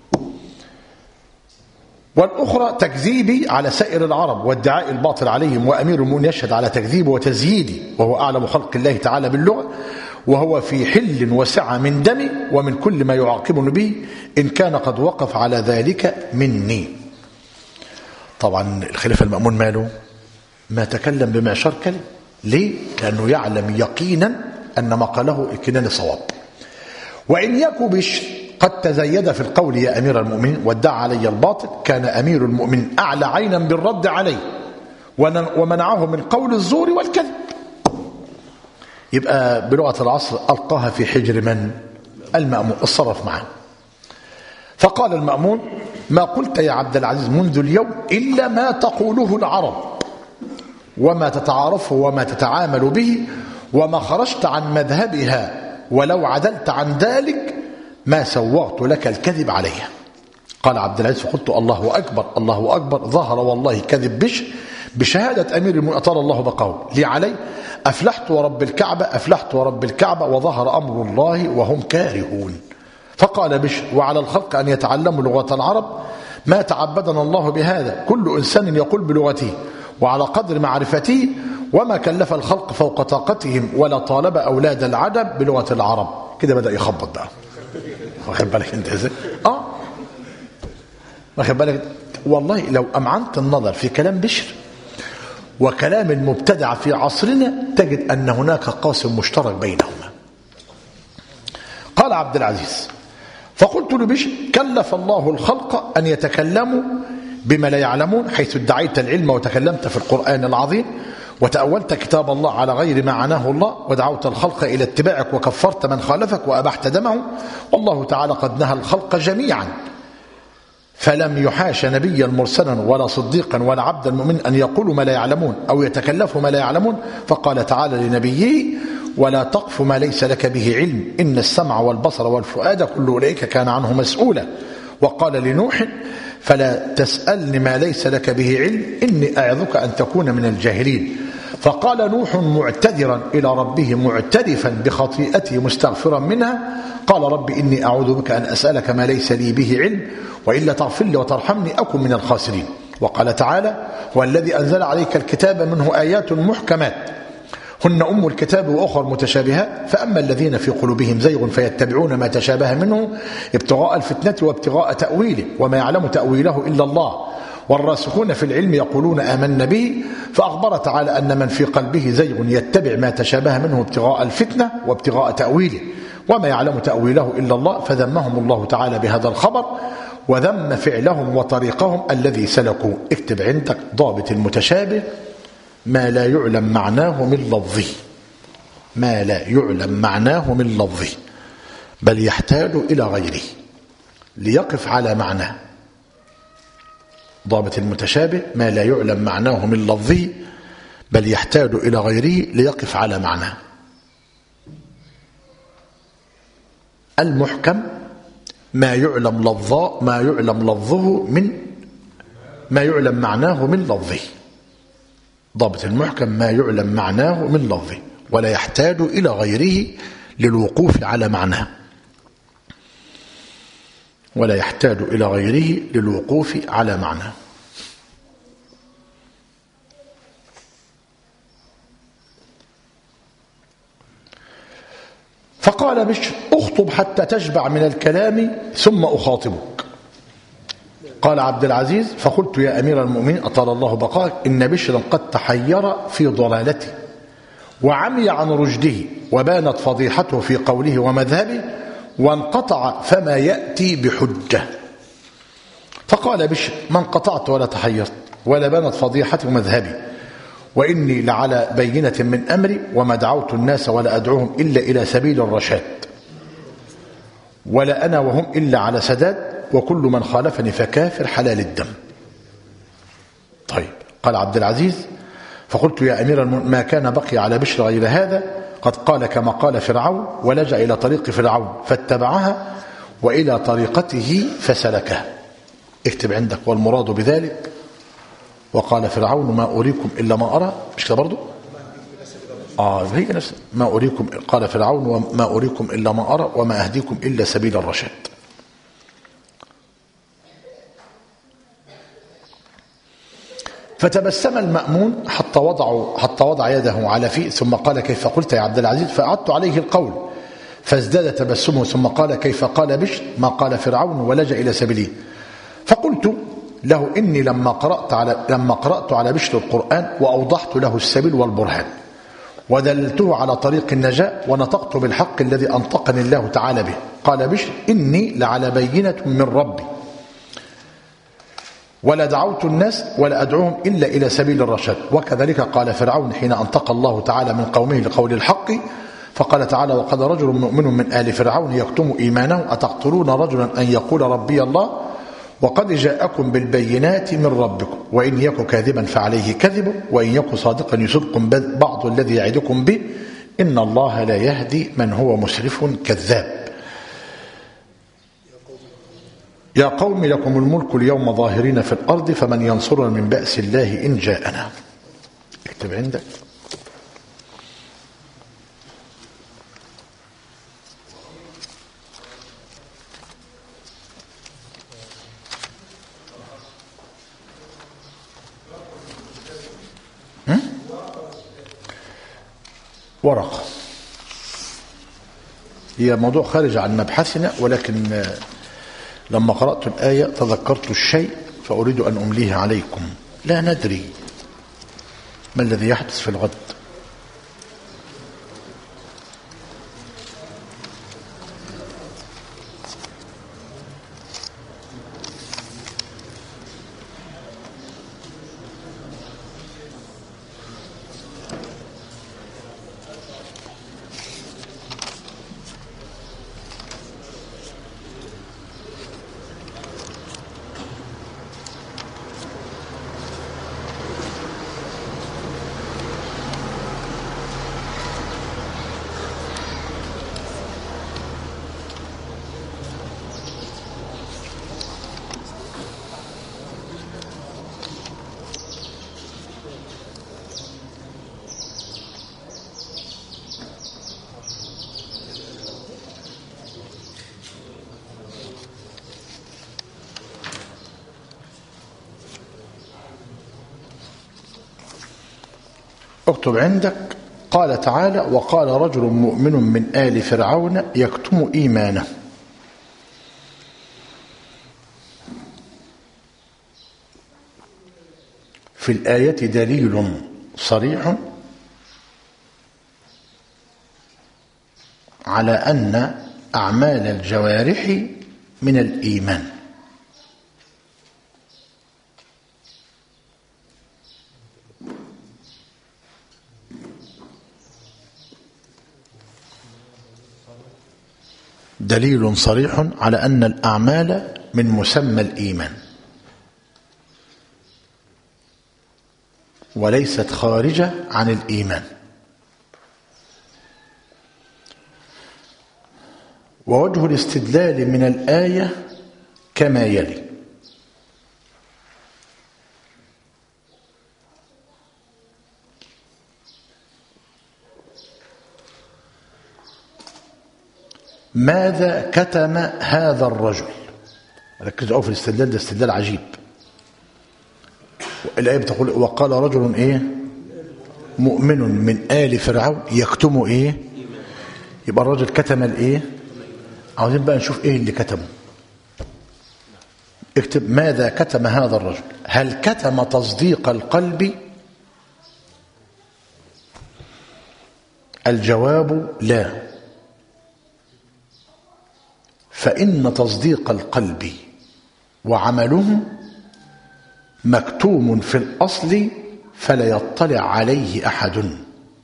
والأخرى تكذيبي على سائر العرب وادعاء الباطل عليهم وأمير المؤمنين يشهد على تكذيبه وتزييدي وهو أعلم خلق الله تعالى باللغة وهو في حل وسعة من دمي ومن كل ما يعاقبني به إن كان قد وقف على ذلك مني. طبعا الخليفة المأمون ماله؟ ما تكلم بمعشار كلمة. ليه؟ لأنه يعلم يقينا أن ما قاله الكناني صواب. وإن يكو بش قد تزيد في القول يا أمير المؤمنين وادعى علي الباطل كان أمير المؤمنين أعلى عينا بالرد عليه ومنعه من قول الزور والكذب. يبقى بلغة العصر ألقاها في حجر من؟ المأمون. اتصرف معه. فقال المأمون ما قلت يا عبد العزيز منذ اليوم إلا ما تقوله العرب وما تتعارفه وما تتعامل به وما خرجت عن مذهبها، ولو عدلت عن ذلك ما سوغت لك الكذب عليها. قال عبد العزيز فقلت الله أكبر الله أكبر ظهر والله كذب بشر بشهادة أمير المؤمنين أطال الله بقاه لي علي أفلحت ورب الكعبة أفلحت ورب الكعبة وظهر أمر الله وهم كارهون. فقال بشر وعلى الخلق أن يتعلموا لغة العرب ما تعبدنا الله بهذا كل إنسان يقول بلغته وعلى قدر معرفته وما كلف الخلق فوق طاقتهم ولا طالب أولاد العجب بلغة العرب. كده بدأ يخبط بقى. واخد بالك انت ازاي؟ اه واخد بالك. والله لو أمعنت النظر في كلام بشر وكلام المبتدع في عصرنا تجد أن هناك قاسم مشترك بينهما. قال عبد العزيز فقلت لبشر كلف الله الخلق أن يتكلموا بما لا يعلمون حيث ادعيت العلم وتكلمت في القرآن العظيم وتأولت كتاب الله على غير ما عناه الله ودعوت الخلق إلى اتباعك وكفرت من خالفك وأبحت دمه والله تعالى قد نهى الخلق جميعا فلم يحاش نبيا مرسلا ولا صديقا ولا عبدا مؤمنا أن يقولوا ما لا يعلمون أو يتكلفوا ما لا يعلمون. فقال تعالى لنبيه ولا تقف ما ليس لك به علم إن السمع والبصر والفؤاد كل أولئك كان عنه مسؤولا. وقال لنوح فلا تسألني ما ليس لك به علم إني أعظك أن تكون من الجاهلين. فقال نوح معتذرا إلى ربه معترفا بخطيئته مستغفرا منها قال رب إني أعوذ بك أن أسألك ما ليس لي به علم وإلا تغفر لي وترحمني أكن من الخاسرين. وقال تعالى هو الذي أنزل عليك الكتاب منه آيات محكمات هن أم الكتاب وأخر متشابهات فأما الذين في قلوبهم زيغ فيتبعون ما تشابه منه ابتغاء الفتنة وابتغاء تأويله وما يعلم تأويله إلا الله والراسخون في العلم يقولون آمنا به. فأخبر تعالى أن من في قلبه زيغ يتبع ما تشابه منه ابتغاء الفتنة وابتغاء تأويله وما يعلم تأويله إلا الله فذمهم الله تعالى بهذا الخبر وذم فعلهم وطريقهم الذي سلكوا. اكتب عندك ضابط المتشابه ما لا يعلم معناه من لفظه ما لا يعلم معناه من لفظه بل يحتاج إلى غيره ليقف على معناه. ضابط المتشابه ما لا يعلم معناه من لفظه بل يحتاج إلى غيره ليقف على معناه. المحكم ما يعلم لفظه ما يعلم لفظه من ما يعلم معناه من لفظه. ضابط المحكم ما يعلم معناه من لفظه ولا يحتاج إلى غيره للوقوف على معناه ولا يحتاج إلى غيره للوقوف على معناه. فقال بشر اخطب حتى تشبع من الكلام ثم أخاطبك. قال عبد العزيز فقلت يا أمير المؤمنين أطال الله بقاك إن بشرا قد تحير في ضلالته وعمي عن رشده وبانت فضيحته في قوله ومذهبه وانقطع فما يأتي بحجة. فقال بشر ما انقطعت ولا تحيرت ولا بانت فضيحتي ومذهبي وإني لعلى بينة من أمري وما دعوت الناس ولا أدعوهم إلا إلى سبيل الرشاد ولا أنا وهم إلا على سداد وكل من خالفني فكافر حلال الدم. طيب قال عبد العزيز فقلت يا أمير المؤمنين ما كان بقي على بشر غير هذا قد قال كما قال فرعون ولجأ إلى طريق فرعون فاتبعها وإلى طريقته فسلكها. اكتب عندك والمراد بذلك وقال فرعون ما أريكم إلا ما أرى. مش كده برضو آه هي نفس ما أريكم. قال فرعون وما أريكم إلا ما أرى وما أهديكم إلا سبيل الرشاد. فتبسم المأمون حتى وضع حتى وضع يده على فيه ثم قال كيف قلت يا عبد العزيز فأعدت عليه القول فازداد تبسمه ثم قال كيف قال بشر ما قال فرعون ولجأ إلى سبيله. فقلت له إني لما قرأت على لما قرأت على بشر القرآن وأوضحت له السبيل والبرهان ودللته على طريق النجاة ونطقت بالحق الذي أنطقني الله تعالى به. قال بشر إني لعلى بينة من ربي ولا دعوت الناس ولا أدعوهم إلا إلى سبيل الرشاد. وكذلك قال فرعون حين أنطق الله تعالى من قومه لقول الحق فقال تعالى وقد رجل مؤمن من آل فرعون يكتم إيمانه أتقتلون رجلا أن يقول ربي الله وقد جاءكم بالبينات من ربكم وإن يك كاذبا فعليه كذبه وإن يك صادقا يصدكم بعض الذي يعدكم به إن الله لا يهدي من هو مسرف كذاب. يا قوم لكم الملك اليوم ظاهرين في الأرض فمن ينصرنا من بأس الله إن جاءنا. اكتب عندك ورقة. هي موضوع خارج عن مبحثنا ولكن لما قرأت الآية تذكرت الشيء فأريد أن أمليه عليكم. لا ندري ما الذي يحدث في الغد. اكتب عندك قال تعالى وقال رجل مؤمن من آل فرعون يكتم إيمانه. في الآية دليل صريح على أن أعمال الجوارح من الإيمان. دليل صريح على أن الأعمال من مسمى الإيمان. وليست خارجة عن الإيمان. ووجه الاستدلال من الآية كما يلي: ماذا كتم هذا الرجل؟ ركزوا في الاستدلال ده، استدلال عجيب. الآية بتقول: وقال رجل إيه؟ مؤمن من آل فرعون يكتم إيه؟ يبقى الرجل كتم الإيه؟ عاوزين بقى نشوف إيه اللي كتمه. اكتب: ماذا كتم هذا الرجل؟ هل كتم تصديق القلب؟ الجواب لا، فإن تصديق القلب وعمله مكتوم في الأصل فلا يطلع عليه أحد.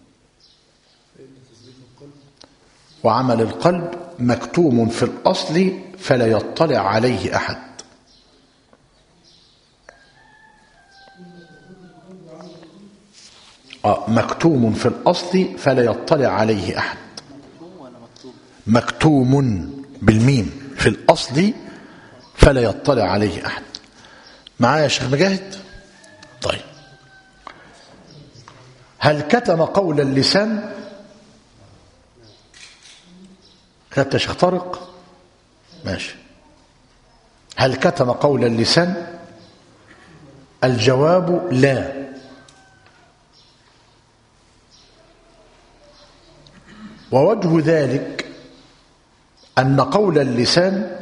وعمل القلب مكتوم في الأصل فلا يطلع عليه أحد. آه مكتوم في الأصل فلا يطلع عليه أحد. مكتوم بالميم في الأصل فلا يطلع عليه أحد. معايا يا شيخ مجاهد؟ طيب، هل كتم قول اللسان؟ كتبت يا شيخ طارق؟ ماشي. هل كتم قول اللسان؟ الجواب لا، ووجه ذلك أن قول اللسان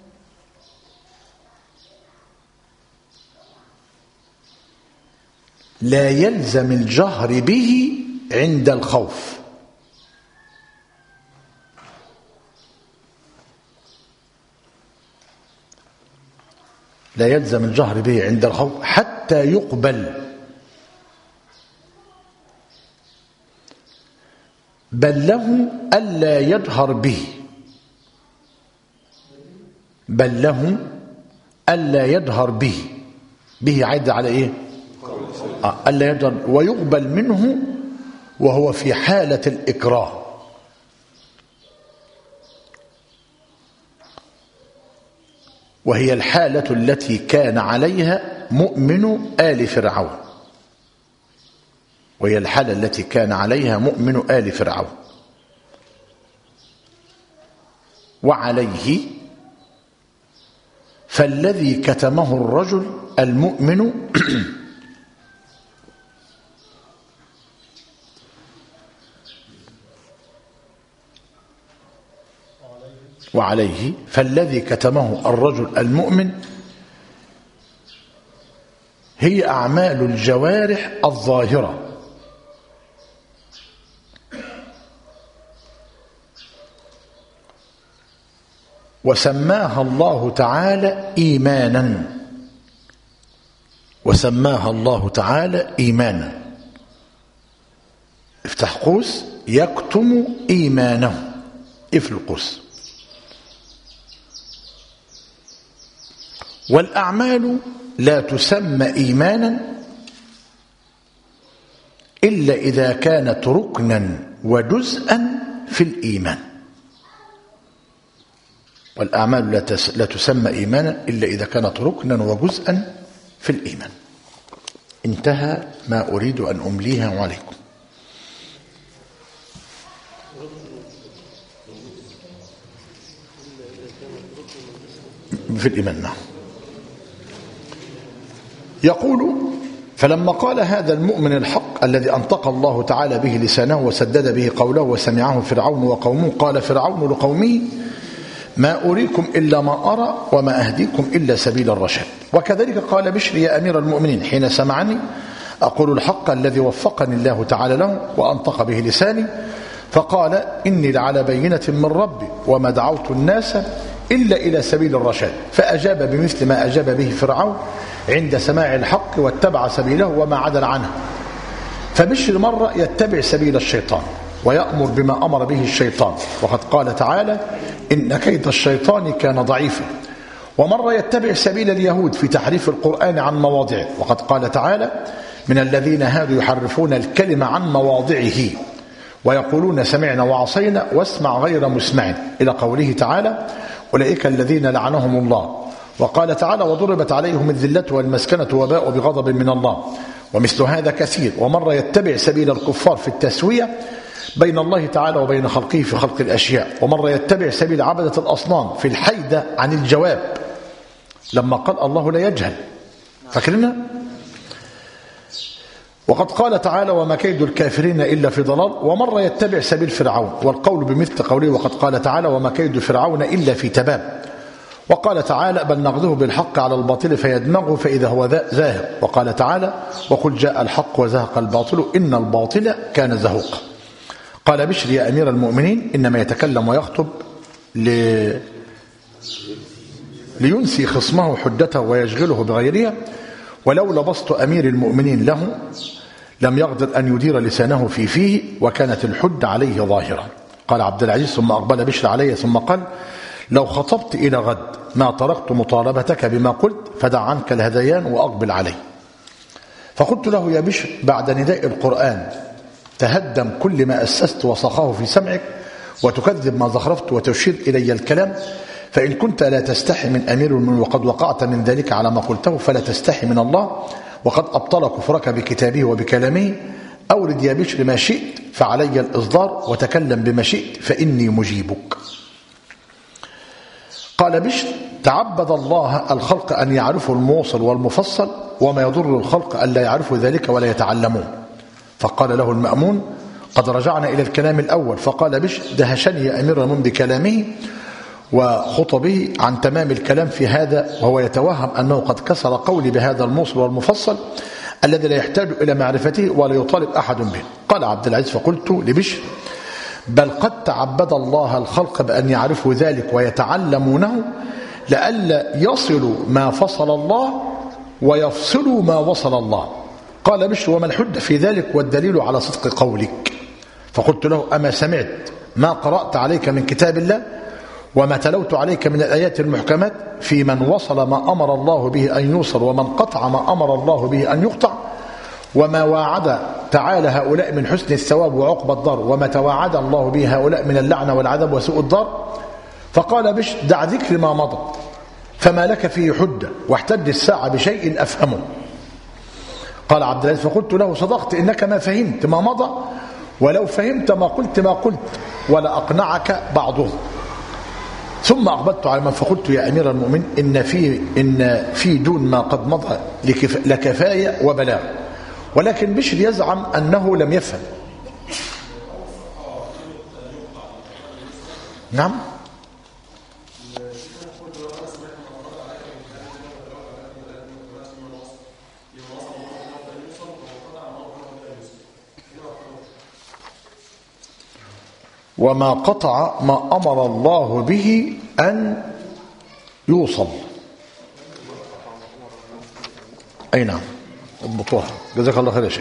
لا يلزم الجهر به عند الخوف. لا يلزم الجهر به عند الخوف حتى يقبل، بل له ألا يجهر به، بل له ألا يجهر به. به عايد على إيه؟ آه. ألا يجهر، ويقبل منه وهو في حالة الإكراه. وهي الحالة التي كان عليها مؤمن آل فرعون. وهي الحالة التي كان عليها مؤمن آل فرعون. وعليه فالذي كتمه الرجل المؤمن وعليه فالذي كتمه الرجل المؤمن هي أعمال الجوارح الظاهرة، وسماها الله تعالى إيمانا، وسماها الله تعالى إيمانا. افتح قوس: يكتم إيمانه، اقفل القوس. والأعمال لا تسمى إيمانا إلا إذا كانت ركنا وجزءا في الإيمان. والأعمال لا تسمى إيمانا إلا إذا كانت ركنا وجزءا في الإيمان. انتهى ما أريد أن أمليه عليكم. في الإيمان. نعم. يقول: فلما قال هذا المؤمن الحق الذي أنطق الله تعالى به لسانه وسدد به قوله وسمعه فرعون وقومه، قال فرعون لقومه: ما أريكم إلا ما أرى وما أهديكم إلا سبيل الرشاد. وكذلك قال بشر: يا أمير المؤمنين حين سمعني أقول الحق الذي وفقني الله تعالى له وأنطق به لساني، فقال: إني لعلى بينة من ربي وما دعوت الناس إلا إلى سبيل الرشاد. فأجاب بمثل ما أجاب به فرعون عند سماع الحق واتبع سبيله وما عدل عنه. فبشر مرة يتبع سبيل الشيطان ويأمر بما أمر به الشيطان، وقد قال تعالى: إن كيد الشيطان كان ضعيفا. ومرة يتبع سبيل اليهود في تحريف القرآن عن مواضعه، وقد قال تعالى: من الذين هادوا يحرفون الكلمة عن مواضعه ويقولون سمعنا وعصينا واسمع غير مسمع إلى قوله تعالى أولئك الذين لعنهم الله. وقال تعالى وضربت عليهم الذلة والمسكنة وباءوا بغضب من الله. ومثل هذا كثير. ومر يتبع سبيل الكفار في التسوية بين الله تعالى وبين خلقه في خلق الأشياء. ومر يتبع سبيل عبدة الأصنام في الحيدة عن الجواب لما قال الله لا يجهل، فاكرنا؟ وقد قال تعالى وما كيد الكافرين إلا في ضلال. ومر يتبع سبيل فرعون والقول بمثل قوله وقد قال تعالى وما كيد فرعون إلا في تباب. وقال تعالى بل نغذه بالحق على الباطل فيدمغه فإذا هو زاهق. وقال تعالى وقل جاء الحق وزهق الباطل إن الباطل كان زهوقا. قال بشر يا أمير المؤمنين إنما يتكلم ويخطب ل... لينسي خصمه حجته ويشغله بغيرها، ولولا بسط أمير المؤمنين له لم يقدر أن يدير لسانه في فيه وكانت الحج عليه ظاهرة. قال عبد العزيز ثم أقبل بشر عليه ثم قال لو خطبت إلى غد ما تركت مطالبتك بما قلت فدع عنك الهذيان وأقبل عليه. فقلت له يا بشر بعد نداء القرآن تهدم كل ما أسست وصخاه في سمعك وتكذب ما زخرفت وتشير إلي الكلام، فإن كنت لا تستحي من أمير المؤمنين وقد وقعت من ذلك على ما قلته فلا تستحي من الله وقد أبطل كفرك بكتابه وبكلامه. أورد يا بشر ما شئت فعلي الإصدار وتكلم بما شئت فإني مجيبك. قال بشر تعبد الله الخلق أن يعرفوا الموصل والمفصل وما يضر الخلق أن لا يعرفوا ذلك ولا يتعلمون. فقال له المأمون قد رجعنا إلى الكلام الأول. فقال بشر دهشني يا أمير المؤمنين بكلامه وخطبه عن تمام الكلام في هذا، وهو يتوهم أنه قد كسر قولي بهذا الموصل والمفصل الذي لا يحتاج إلى معرفته ولا يطالب أحد به. قال عبد العزيز فقلت لبشر بل قد تعبد الله الخلق بأن يعرفوا ذلك ويتعلمونه لئلا يصلوا ما فصل الله ويفصلوا ما وصل الله. قال بشر وما الحجة في ذلك والدليل على صدق قولك؟ فقلت له أما سمعت ما قرأت عليك من كتاب الله وما تلوت عليك من الآيات المحكمات في من وصل ما أمر الله به أن يوصل ومن قطع ما أمر الله به أن يقطع، وما واعد تعالى هؤلاء من حسن الثواب وعقب الدار وما تواعد الله به هؤلاء من اللعنة والعذاب وسوء الدار. فقال بشر دع ذكر ما مضى فما لك فيه حجة واحتج الساعة بشيء أفهمه. قال عبد العزيز فقلت له صدقت إنك ما فهمت ما مضى ولو فهمت ما قلت ما قلت ولا أقنعك بعضه. ثم أقبلت على من فقلت يا أمير المؤمنين إن في إن في دون ما قد مضى لكفاية وبلاغ، ولكن بشر يزعم أنه لم يفهم. نعم وما قطع ما أمر الله به أن يوصل. أي نعم اضبطوها جزاك الله خير يا شيخ.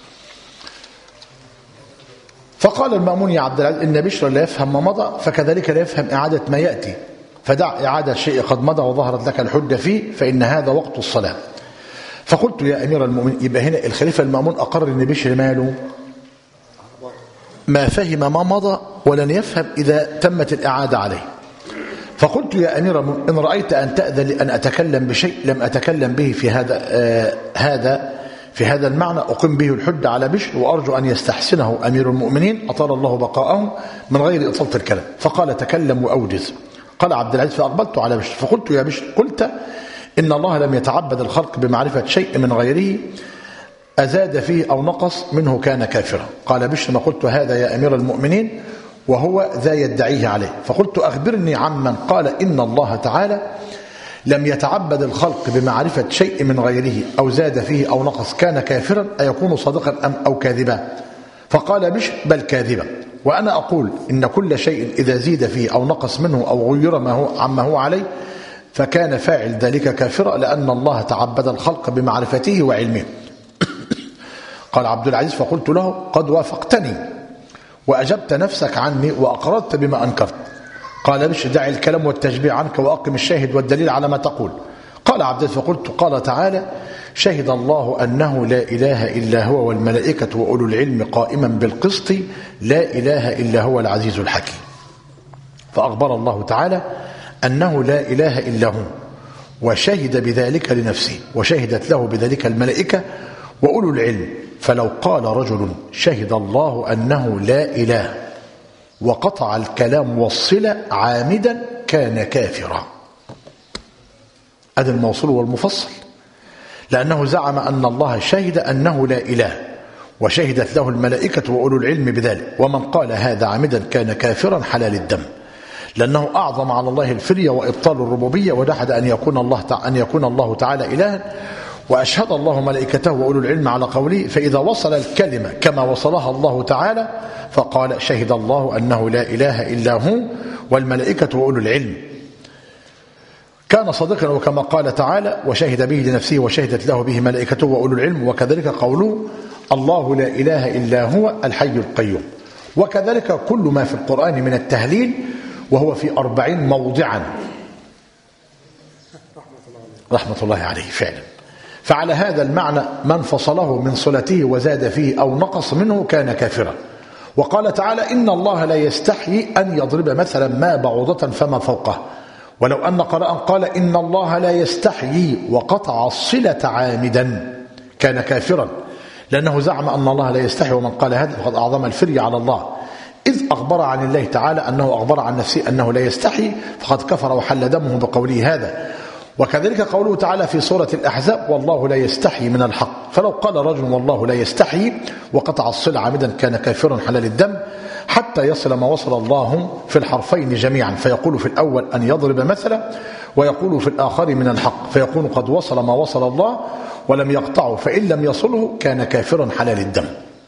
فقال المأمون يا عبد العزيز إن بشر لا يفهم ما مضى فكذلك لا يفهم إعادة ما يأتي، فدع إعادة شيء قد مضى وظهرت لك الحجة فيه فإن هذا وقت الصلاة. فقلت يا أمير المؤمنين يبقى هنا الخليفة المأمون أقر إن بشر ماله ما فهم ما مضى ولن يفهم إذا تمت الإعادة عليه. فقلت يا أمير المؤمنين إن رأيت أن تأذن لأن أتكلم بشيء لم أتكلم به في هذا آه هذا في هذا المعنى أقيم به الحجة على بشر وأرجو أن يستحسنه أمير المؤمنين أطال الله بقاءه من غير إطالة الكلام. فقال تكلم وأوجز. قال عبد العزيز فأقبلت على بشر فقلت يا بشر قلت إن الله لم يتعبد الخلق بمعرفة شيء من غيره أزاد فيه أو نقص منه كان كافرا. قال بشر ما قلت هذا يا أمير المؤمنين وهو ذا يدعيه عليه. فقلت أخبرني عمن قال إن الله تعالى لم يتعبد الخلق بمعرفة شيء من غيره أو زاد فيه أو نقص كان كافرا أيكون صادقا أم أو كاذبا؟ فقال بشر بل كاذبا، وأنا أقول إن كل شيء إذا زيد فيه أو نقص منه أو غير ما هو عما هو عليه فكان فاعل ذلك كافرا لأن الله تعبد الخلق بمعرفته وعلمه. قال عبد العزيز فقلت له قد وافقتني وأجبت نفسك عني وأقررت بما أنكرت. قال بشر دع الكلام والتشبيه عنك وأقم الشاهد والدليل على ما تقول. قال عبد العزيز فقلت قال تعالى شهد الله أنه لا إله إلا هو والملائكة وأولو العلم قائما بالقسط لا إله إلا هو العزيز الحكيم. فأخبر الله تعالى أنه لا إله إلا هو، وشهد بذلك لنفسه، وشهدت له بذلك الملائكة وأولو العلم. فلو قال رجل شهد الله أنه لا إله وقطع الكلام والصلة عامدا كان كافرا. هذا الموصول والمفصل، لأنه زعم أن الله شهد أنه لا إله وشهدت له الملائكة وأولو العلم بذلك، ومن قال هذا عامدا كان كافرا حلال الدم، لأنه أعظم على الله الفرية وإبطال الربوبية، وجحد أن يكون الله أن يكون الله تعالى إلها، وأشهد الله ملائكته وأولو العلم على قوله. فإذا وصل الكلمة كما وصلها الله تعالى فقال شهد الله أنه لا إله إلا هو والملائكة وأولو العلم كان صادقا، وكما قال تعالى وشهد به لنفسه وشهدت له به ملائكته وأولو العلم. وكذلك قوله الله لا إله إلا هو الحي القيوم. وكذلك كل ما في القرآن من التهليل، وهو في أربعين موضعا رحمة الله عليه فعلا. فعلى هذا المعنى من فصله من صلته وزاد فيه أو نقص منه كان كافرا. وقال تعالى إن الله لا يستحيي أن يضرب مثلا ما بعوضة فما فوقه، ولو أن قرأ قال إن الله لا يستحيي وقطع الصلة عامدا كان كافرا، لأنه زعم أن الله لا يستحيي، ومن قال هذا فقد أعظم الفري على الله، إذ أخبر عن الله تعالى أنه أخبر عن نفسه أنه لا يستحيي فقد كفر وحل دمه بقوله هذا. وكذلك قوله تعالى في سورة الأحزاب والله لا يستحيي من الحق. فلو قال رجل والله لا يستحيي وقطع الصلة عامدا كان كافرا حلال الدم، حتى يصل ما وصل الله في الحرفين جميعا، فيقول في الأول أن يضرب مثلا، ويقول في الآخر من الحق، فيكون قد وصل ما وصل الله ولم يقطعه، فإن لم يصله كان كافرا حلال الدم.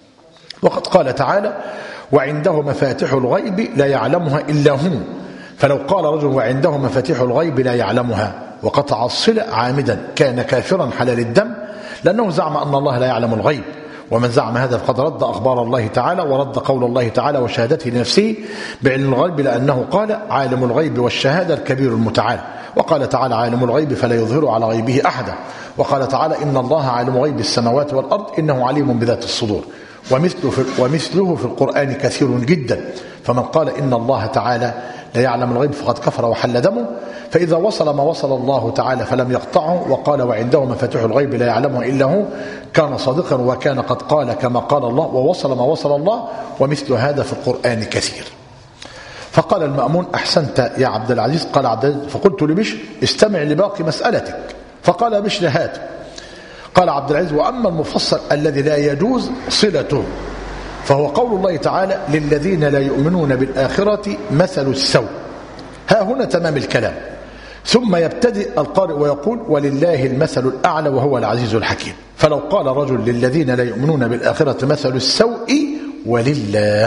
وقد قال تعالى وعنده مفاتيح الغيب لا يعلمها إلا هو. فلو قال رجل وعنده مفاتيح الغيب لا يعلمها وقطع الصلة عامدا كان كافرا حلال الدم، لأنه زعم أن الله لا يعلم الغيب. ومن زعم هذا فقد رد أخبار الله تعالى ورد قول الله تعالى وشهادته لنفسه بعلم الغيب، لأنه قال عالم الغيب والشهادة الكبير المتعال. وقال تعالى عالم الغيب فلا يظهر على غيبه أحدا. وقال تعالى إن الله عالم غيب السماوات والأرض إنه عليم بذات الصدور. ومثله في, ومثله في القرآن كثير جدا. فمن قال إن الله تعالى لا يعلم الغيب فقد كفر وحل دمه. فإذا وصل ما وصل الله تعالى فلم يقطعه وقال وعنده مفاتيح الغيب لا يعلمها إلا هو كان صادقا، وكان قد قال كما قال الله ووصل ما وصل الله. ومثل هذا في القرآن كثير. فقال المأمون أحسنت يا عبد العزيز. قال عبد العزيز فقلت لبشر استمع لباقي مسألتك. فقال بشر هات. قال عبد العزيز وأما المفصل الذي لا يجوز صلته فهو قول الله تعالى للذين لا يؤمنون بالآخرة مثل السوء. ها هنا تمام الكلام، ثم يبتدئ القارئ ويقول ولله المثل الأعلى وهو العزيز الحكيم. فلو قال رجل للذين لا يؤمنون بالآخرة مثل السوء ولله.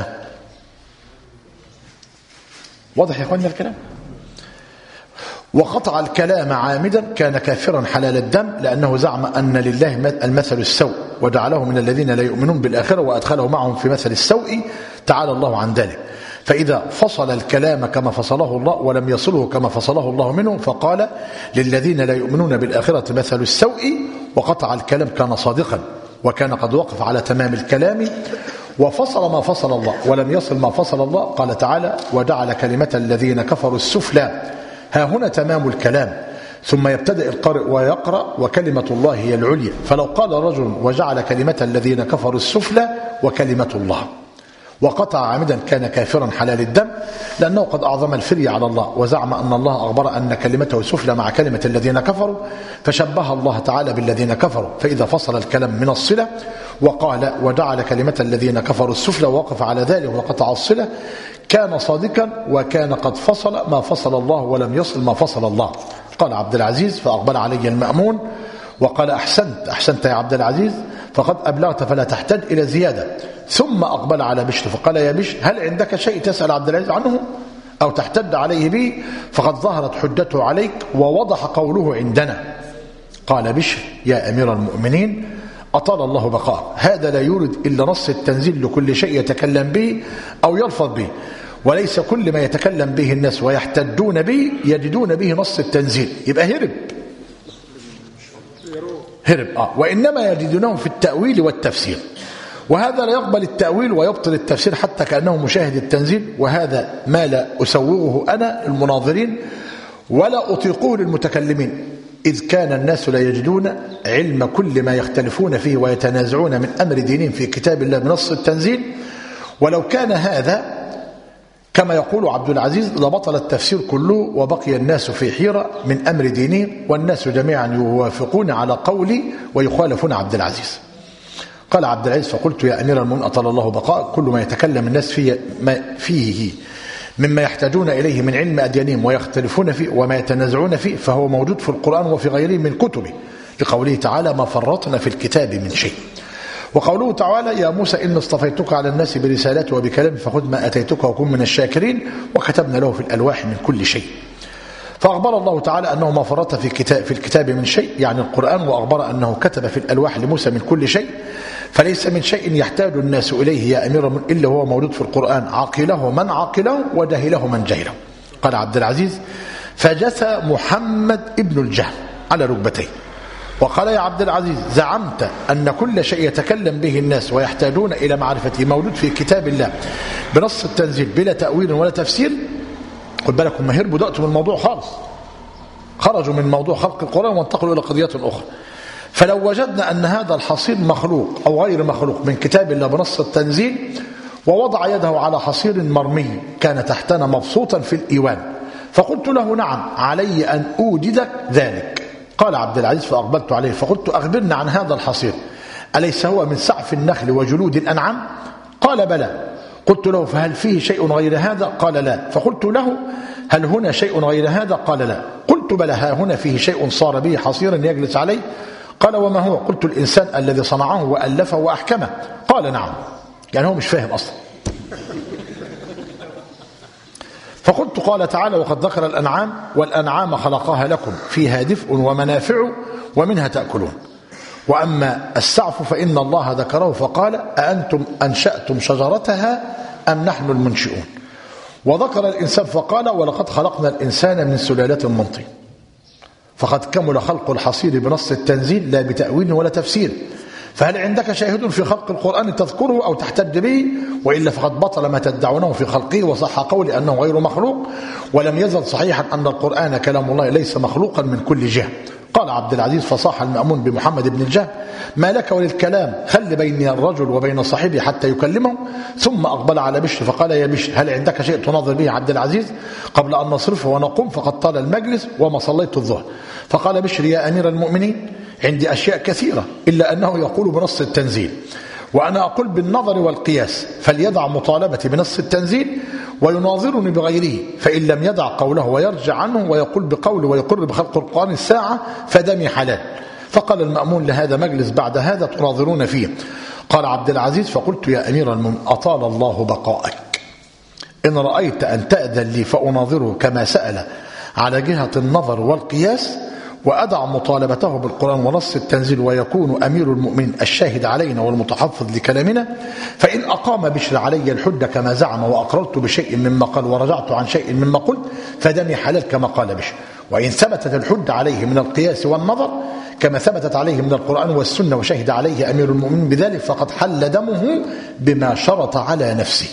واضح يا اخواننا الكلام؟ وقطع الكلام عامدا كان كافرا حلال الدم، لأنه زعم أن لله المثل السوء وجعله من الذين لا يؤمنون بالآخرة وأدخله معهم في مثل السوء، تعالى الله عن ذلك. فإذا فصل الكلام كما فصله الله ولم يصله كما فصله الله منه فقال للذين لا يؤمنون بالآخرة مثل السوء وقطع الكلام كان صادقا، وكان قد وقف على تمام الكلام وفصل ما فصل الله ولم يصل ما فصل الله. قال تعالى وجعل كلمة الذين كفروا السفلى. ها هنا تمام الكلام، ثم يبتدئ القارئ ويقرأ وكلمة الله هي العليا. فلو قال رجل وجعل كلمة الذين كفروا السفلى وكلمة الله وقطع عامدا كان كافرا حلال الدم، لأنه قد أعظم الفري على الله وزعم أن الله أخبر أن كلمته سفلى مع كلمة الذين كفروا، فشبه الله تعالى بالذين كفروا. فإذا فصل الكلام من الصلة وقال وجعل كلمة الذين كفروا السفلى ووقف على ذلك وقطع الصلة كان صادقا، وكان قد فصل ما فصل الله ولم يصل ما فصل الله. قال عبد العزيز فأقبل علي المأمون وقال أحسنت أحسنت يا عبد العزيز فقد أبلغت فلا تحتاج إلى زيادة. ثم أقبل على بشر فقال يا بشر هل عندك شيء تسأل عبد العزيز عنه أو تحتج عليه به؟ فقد ظهرت حجته عليك ووضح قوله عندنا. قال بشر يا أمير المؤمنين أطال الله بقاء، هذا لا يورد إلا نص التنزيل لكل شيء يتكلم به أو يلفظ به، وليس كل ما يتكلم به الناس ويحتجون به يجدون به نص التنزيل. يبقى هرب هرب آه. وإنما يجدونه في التأويل والتفسير، وهذا لا يقبل التأويل ويبطل التفسير حتى كأنه مشاهد التنزيل، وهذا ما لا أسوغه أنا المناظرين ولا أطيقه للمتكلمين، إذ كان الناس لا يجدون علم كل ما يختلفون فيه ويتنازعون من أمر دينهم في كتاب الله بنص التنزيل. ولو كان هذا كما يقول عبد العزيز لبطل التفسير كله وبقي الناس في حيرة من أمر دينهم، والناس جميعا يوافقون على قولي ويخالفون عبد العزيز. قال عبد العزيز: فقلت يا أمير المؤمنين أطال الله بقاء، كل ما يتكلم الناس فيه, ما فيه مما يحتاجون إليه من علم أديانهم ويختلفون فيه وما يتنازعون فيه فهو موجود في القرآن وفي غيره من كتبه، لقوله تعالى: ما فرطنا في الكتاب من شيء. وقوله تعالى: يا موسى إن اصطفيتك على الناس برسالتي وبكلامي فخذ ما أتيتك وكن من الشاكرين، وكتبنا له في الألواح من كل شيء. فأخبر الله تعالى أنه ما فرط في الكتاب, في الكتاب من شيء، يعني القرآن، وأخبر أنه كتب في الألواح لموسى من كل شيء، فليس من شيء يحتاج الناس إليه يا أمير من إلا هو موجود في القرآن، عقله من عقله وجهله من جهله. قال عبد العزيز: فجثى محمد ابن الجهم على ركبتيه وقال: يا عبد العزيز، زعمت أن كل شيء يتكلم به الناس ويحتاجون إلى معرفته موجود في كتاب الله بنص التنزيل بلا تأويل ولا تفسير؟ خد بالك، هم هربوا دقتوا من الموضوع خالص، خرجوا من موضوع خلق القرآن وانتقلوا إلى قضية أخرى. فلو وجدنا أن هذا الحصير مخلوق أو غير مخلوق من كتاب الله بنص التنزيل ووضع يده على حصير مرمي كان تحتنا مبسوطا في الإيوان، فقلت له: نعم، علي أن أوجدك ذلك. قال عبد العزيز: فأقبلت عليه فقلت: أخبرنا عن هذا الحصير، أليس هو من سعف النخل وجلود الأنعام؟ قال: بلى. قلت له: فهل فيه شيء غير هذا؟ قال: لا. فقلت له: هل هنا شيء غير هذا؟ قال: لا. قلت: بلى، ها هنا فيه شيء صار به حصيرا يجلس عليه. قال: وما هو؟ قلت: الإنسان الذي صنعه وألفه وأحكمه. قال: نعم. يعني هو مش فاهم أصلا. فقلت: قال تعالى: وقد ذكر الأنعام والأنعام خلقها لكم فيها دفء ومنافع ومنها تأكلون، وأما السعف فإن الله ذكره فقال: أأنتم أنشأتم شجرتها أم نحن المنشئون. وذكر الإنسان فقال: ولقد خلقنا الإنسان من سلالة من طين. فقد كمل خلق الحصير بنص التنزيل لا بتأويل ولا تفسير. فهل عندك شاهد في خلق القرآن تذكره أو تحتج به؟ وإلا فقد بطل ما تدعونه في خلقه، وصح قولي أنه غير مخلوق، ولم يزل صحيحا أن القرآن كلام الله ليس مخلوقا من كل جهة. قال عبد العزيز: فصاح المأمون بمحمد بن الجهم: ما لك وللكلام؟ خل بيني الرجل وبين صاحبي حتى يكلمه. ثم أقبل على بشر فقال: يا بشر، هل عندك شيء تناظر به عبد العزيز قبل أن نصرفه ونقوم؟ فقد طال المجلس وما صليت الظهر. فقال بشر: يا أمير المؤمنين، عندي أشياء كثيرة إلا أنه يقول بنص التنزيل، وأنا أقول بالنظر والقياس، فليدع مطالبتي بنص التنزيل ويناظرني بغيره، فإن لم يدع قوله ويرجع عنه ويقول بقوله ويقر بخلق القرآن الساعة فدمي حلال. فقال المأمون: لهذا مجلس بعد هذا تناظرون فيه. قال عبد العزيز: فقلت: يا أمير المؤمنين، أطال الله بقائك، إن رأيت أن تأذن لي فأناظره كما سأل على جهة النظر والقياس، وأدع مطالبته بالقرآن ونص التنزيل، ويكون أمير المؤمنين الشاهد علينا والمتحفظ لكلامنا. فإن أقام بشر علي الحجة كما زعم وأقررت بشيء مما قال ورجعت عن شيء مما قلت فدمي حلال كما قال بشر. وإن ثبتت الحجة عليه من القياس والنظر كما ثبتت عليه من القرآن والسنة وشهد عليه أمير المؤمنين بذلك فقد حل دمه بما شرط على نفسه.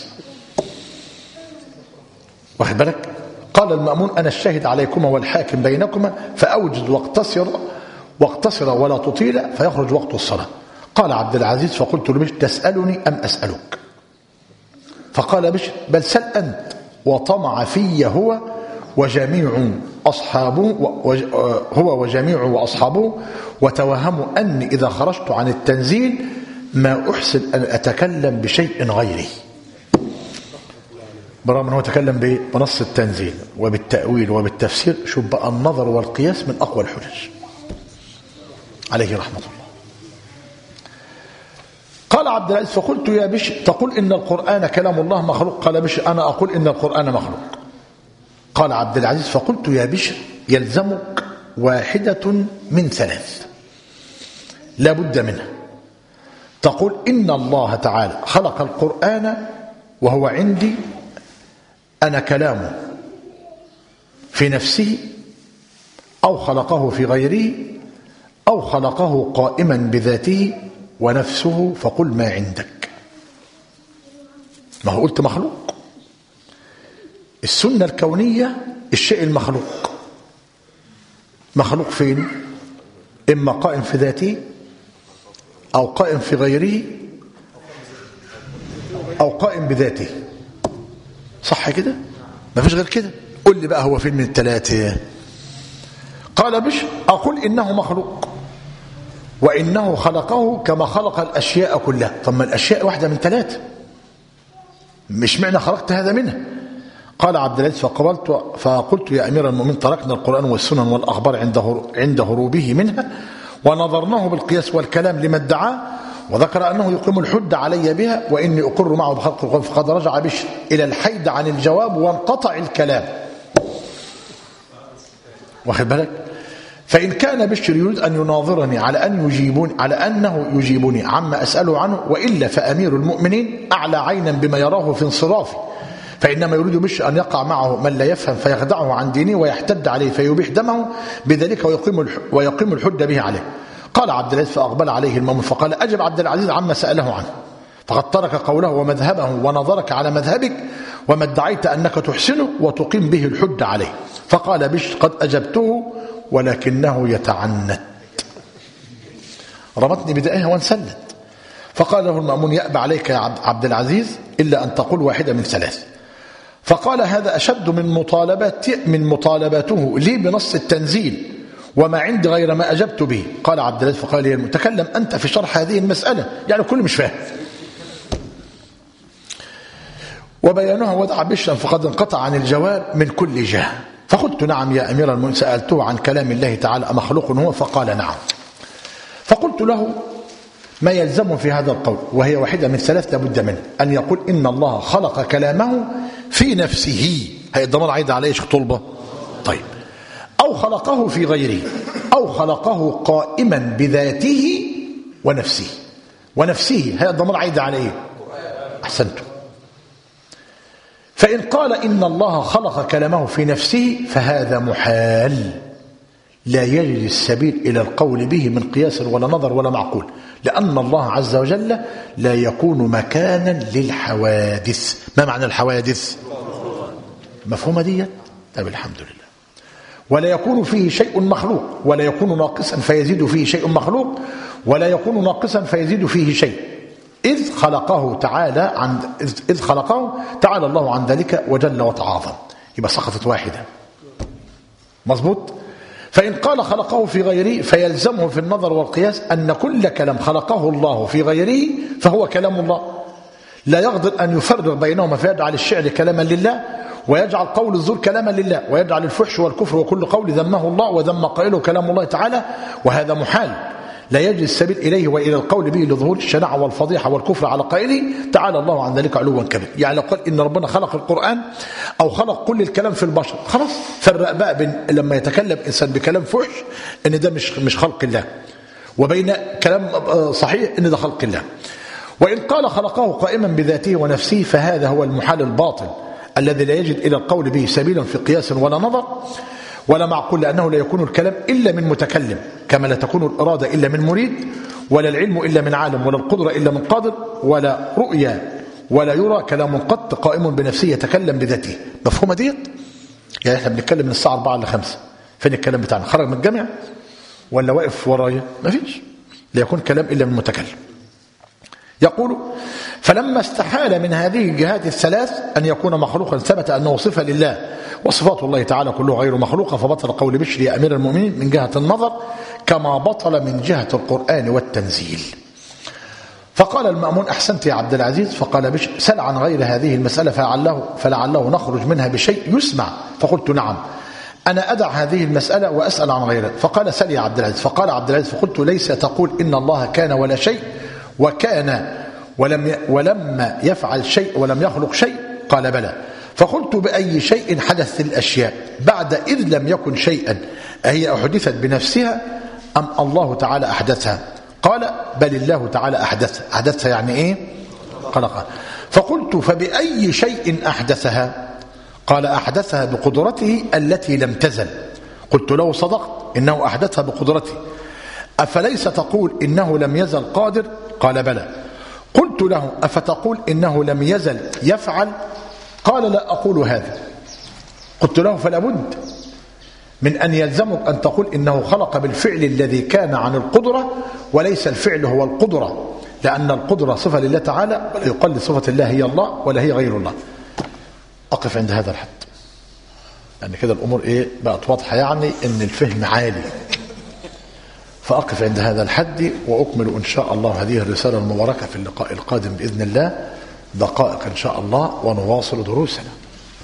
واخد بالك؟ قال المأمون: أنا الشاهد عليكما والحاكم بينكما، فأوجد واقتصر واقتصر ولا تطيل فيخرج وقت الصلاة. قال عبد العزيز: فقلت لبشر: تسألني أم أسألك؟ فقال بشر: بل سل أنت. وطمع في هو وجميع أصحابه هو وجميع وأصحابه وتوهموا أني إذا خرجت عن التنزيل ما أحسن أن أتكلم بشيء غيره، برغم أنه تكلم بنص التنزيل وبالتأويل وبالتفسير. شوف بقى النظر والقياس من أقوى الحجج عليه رحمة الله. قال عبد العزيز: فقلت: يا بشر، تقول إن القرآن كلام الله مخلوق؟ قال بشر: أنا أقول إن القرآن مخلوق. قال عبد العزيز: فقلت: يا بشر، يلزمك واحدة من ثلاث لا بد منها. تقول إن الله تعالى خلق القرآن وهو عندي أنا كلامه في نفسه، أو خلقه في غيره، أو خلقه قائما بذاته ونفسه فقل ما عندك. ما هو قلت مخلوق. السنة الكونية الشيء المخلوق مخلوق فين؟ إما قائم في ذاته أو قائم في غيره أو قائم بذاته. صح كده؟ ما فيش غير كده. قل لي بقى هو فين من الثلاثة؟ قال بش أقول إنه مخلوق وإنه خلقه كما خلق الأشياء كلها. ثم الأشياء واحدة من ثلاثة، مش معنى خلقت هذا منها. قال عبد العزيز فقبلت فقلت يا أمير المؤمنين تركنا القرآن والسنن والأخبار عند عند هروبه منها ونظرناه بالقياس والكلام لما ادعاه وذكر أنه يقيم الحد علي بها وإني أقر معه بخلق القرآن. فقد رجع بشر إلى الحيد عن الجواب وانقطع الكلام. واخد بالك؟ فإن كان بشر يريد أن يناظرني على أن يجيبوني على أنه يجيبني عما أسأله عنه وإلا فأمير المؤمنين أعلى عينا بما يراه في انصرافي، فإنما يريد بشر أن يقع معه من لا يفهم فيخدعه عن دينه ويحتد عليه فيبيح دمه بذلك ويقيم ويقيم الحد به عليه. قال عبد العزيز فأقبل عليه المؤمن فقال أجب عبد العزيز عما سأله عنه فقد ترك قوله ومذهبه ونظرك على مذهبك وما ادعيت أنك تحسنه وتقيم به الحد عليه. فقال بشر قد أجبته ولكنه يتعنت. رمتني بدائها وانسلت. فقال له المأمون يأبى عليك يا عبد العزيز إلا أن تقول واحدة من ثلاث. فقال هذا أشد من مطالبات من مطالباته لي بنص التنزيل وما عندي غير ما أجبت به. قال عبد العزيز فقال لي المتكلم أنت في شرح هذه المسألة، يعني كل مش فاهم. وبيانها ودع بشرا فقد انقطع عن الجواب من كل جهة. فقلت نعم يا أمير المؤمنين سألته عن كلام الله تعالى أمخلوق هو؟ فقال نعم. فقلت له ما يلزم في هذا القول وهي واحدة من ثلاث لابد منه أن يقول إن الله خلق كلامه في نفسه. هي الضمير عايد على ايش طلبة؟ طيب. أو خلقه في غيره أو خلقه قائما بذاته ونفسه. ونفسه هي الضمير عايد على ايه؟ أحسنتم. فإن قال إن الله خلق كلامه في نفسه فهذا محال لا يجري السبيل إلى القول به من قياس ولا نظر ولا معقول، لأن الله عز وجل لا يكون مكانا للحوادث. ما معنى الحوادث؟ مفهومة دي؟ طيب الحمد لله. ولا يكون فيه شيء مخلوق ولا يكون ناقصا فيزيد فيه شيء مخلوق ولا يكون ناقصا فيزيد فيه شيء إذ خلقه تعالى عن إذ خلقه تعالى الله عن ذلك وجل وتعاظم. يبقى سقطت واحدة. مظبوط. فإن قال خلقه في غيره فيلزمه في النظر والقياس أن كل كلام خلقه الله في غيره فهو كلام الله، لا يقدر أن يفرق بينهما فيجعل الشعر كلاما لله ويجعل قول الزور كلاما لله ويجعل الفحش والكفر وكل قول ذمه الله وذم قائله كلام الله تعالى، وهذا محال لا يجري السبيل إليه وإلى القول به لظهور الشناعة والفضيحة والكفر على قائله تعالى الله عن ذلك علوا كبير. يعني لو قال إن ربنا خلق القرآن أو خلق كل الكلام في البشر خلاص فرق بقى بين لما يتكلم إنسان بكلام فحش إن ده مش مش خلق الله وبين كلام صحيح إن ده خلق الله. وإن قال خلقه قائما بذاته ونفسه فهذا هو المحال الباطل الذي لا يجد إلى القول به سبيلا في قياس ولا نظر ولا معقول، لأنه لا يكون الكلام إلا من متكلم كما لا تكون الإرادة إلا من مريد ولا العلم إلا من عالم ولا القدرة إلا من قادر ولا رؤيا ولا يرى كلام قط قائم بنفسه يتكلم بذاته. مفهومة ديت؟ يعني احنا بنتكلم من الساعة أربعة لخمسة، فين الكلام بتاعنا؟ خرج من الجامع ولا واقف ورايا؟ ما فيش. لا يكون كلام إلا من متكلم. يقول فلما استحال من هذه الجهات الثلاث أن يكون مخلوقا ثبت أنه صفة لله وصفات الله تعالى كله غير مخلوقة فبطل قول بشر يا أمير المؤمنين من جهة النظر كما بطل من جهة القرآن والتنزيل. فقال المأمون أحسنت يا عبد العزيز. فقال بشر سل عن غير هذه المسألة فلعله, فلعله نخرج منها بشيء يسمع. فقلت نعم أنا أدع هذه المسألة وأسأل عن غيرها. فقال سل يا عبد العزيز. فقال عبد العزيز فقلت ليس تقول إن الله كان ولا شيء وكان ولم ولما يفعل شيء ولم يخلق شيء؟ قال بلى. فقلت بأي شيء حدث الأشياء بعد إذ لم يكن شيئا أهي أحدثت بنفسها أم الله تعالى أحدثها؟ قال بل الله تعالى أحدثها. أحدثها يعني إيه؟ خلقها. فقلت فبأي شيء أحدثها؟ قال أحدثها بقدرته التي لم تزل. قلت له صدقت إنه أحدثها بقدرته أفليس تقول إنه لم يزل قادر؟ قال بلى. قلت له أفتقول إنه لم يزل يفعل؟ قال لا أقول هذا. قلت له فلا بد من أن يلزمك أن تقول إنه خلق بالفعل الذي كان عن القدرة، وليس الفعل هو القدرة، لأن القدرة صفة لله تعالى، ولا يقال صفة الله هي الله ولا هي غير الله. أقف عند هذا الحد، لأن يعني كده الأمور إيه بقت واضحة، يعني إن الفهم عالي. فأقف عند هذا الحد وأكمل إن شاء الله هذه الرسالة المباركة في اللقاء القادم بإذن الله، دقائق إن شاء الله، ونواصل دروسنا.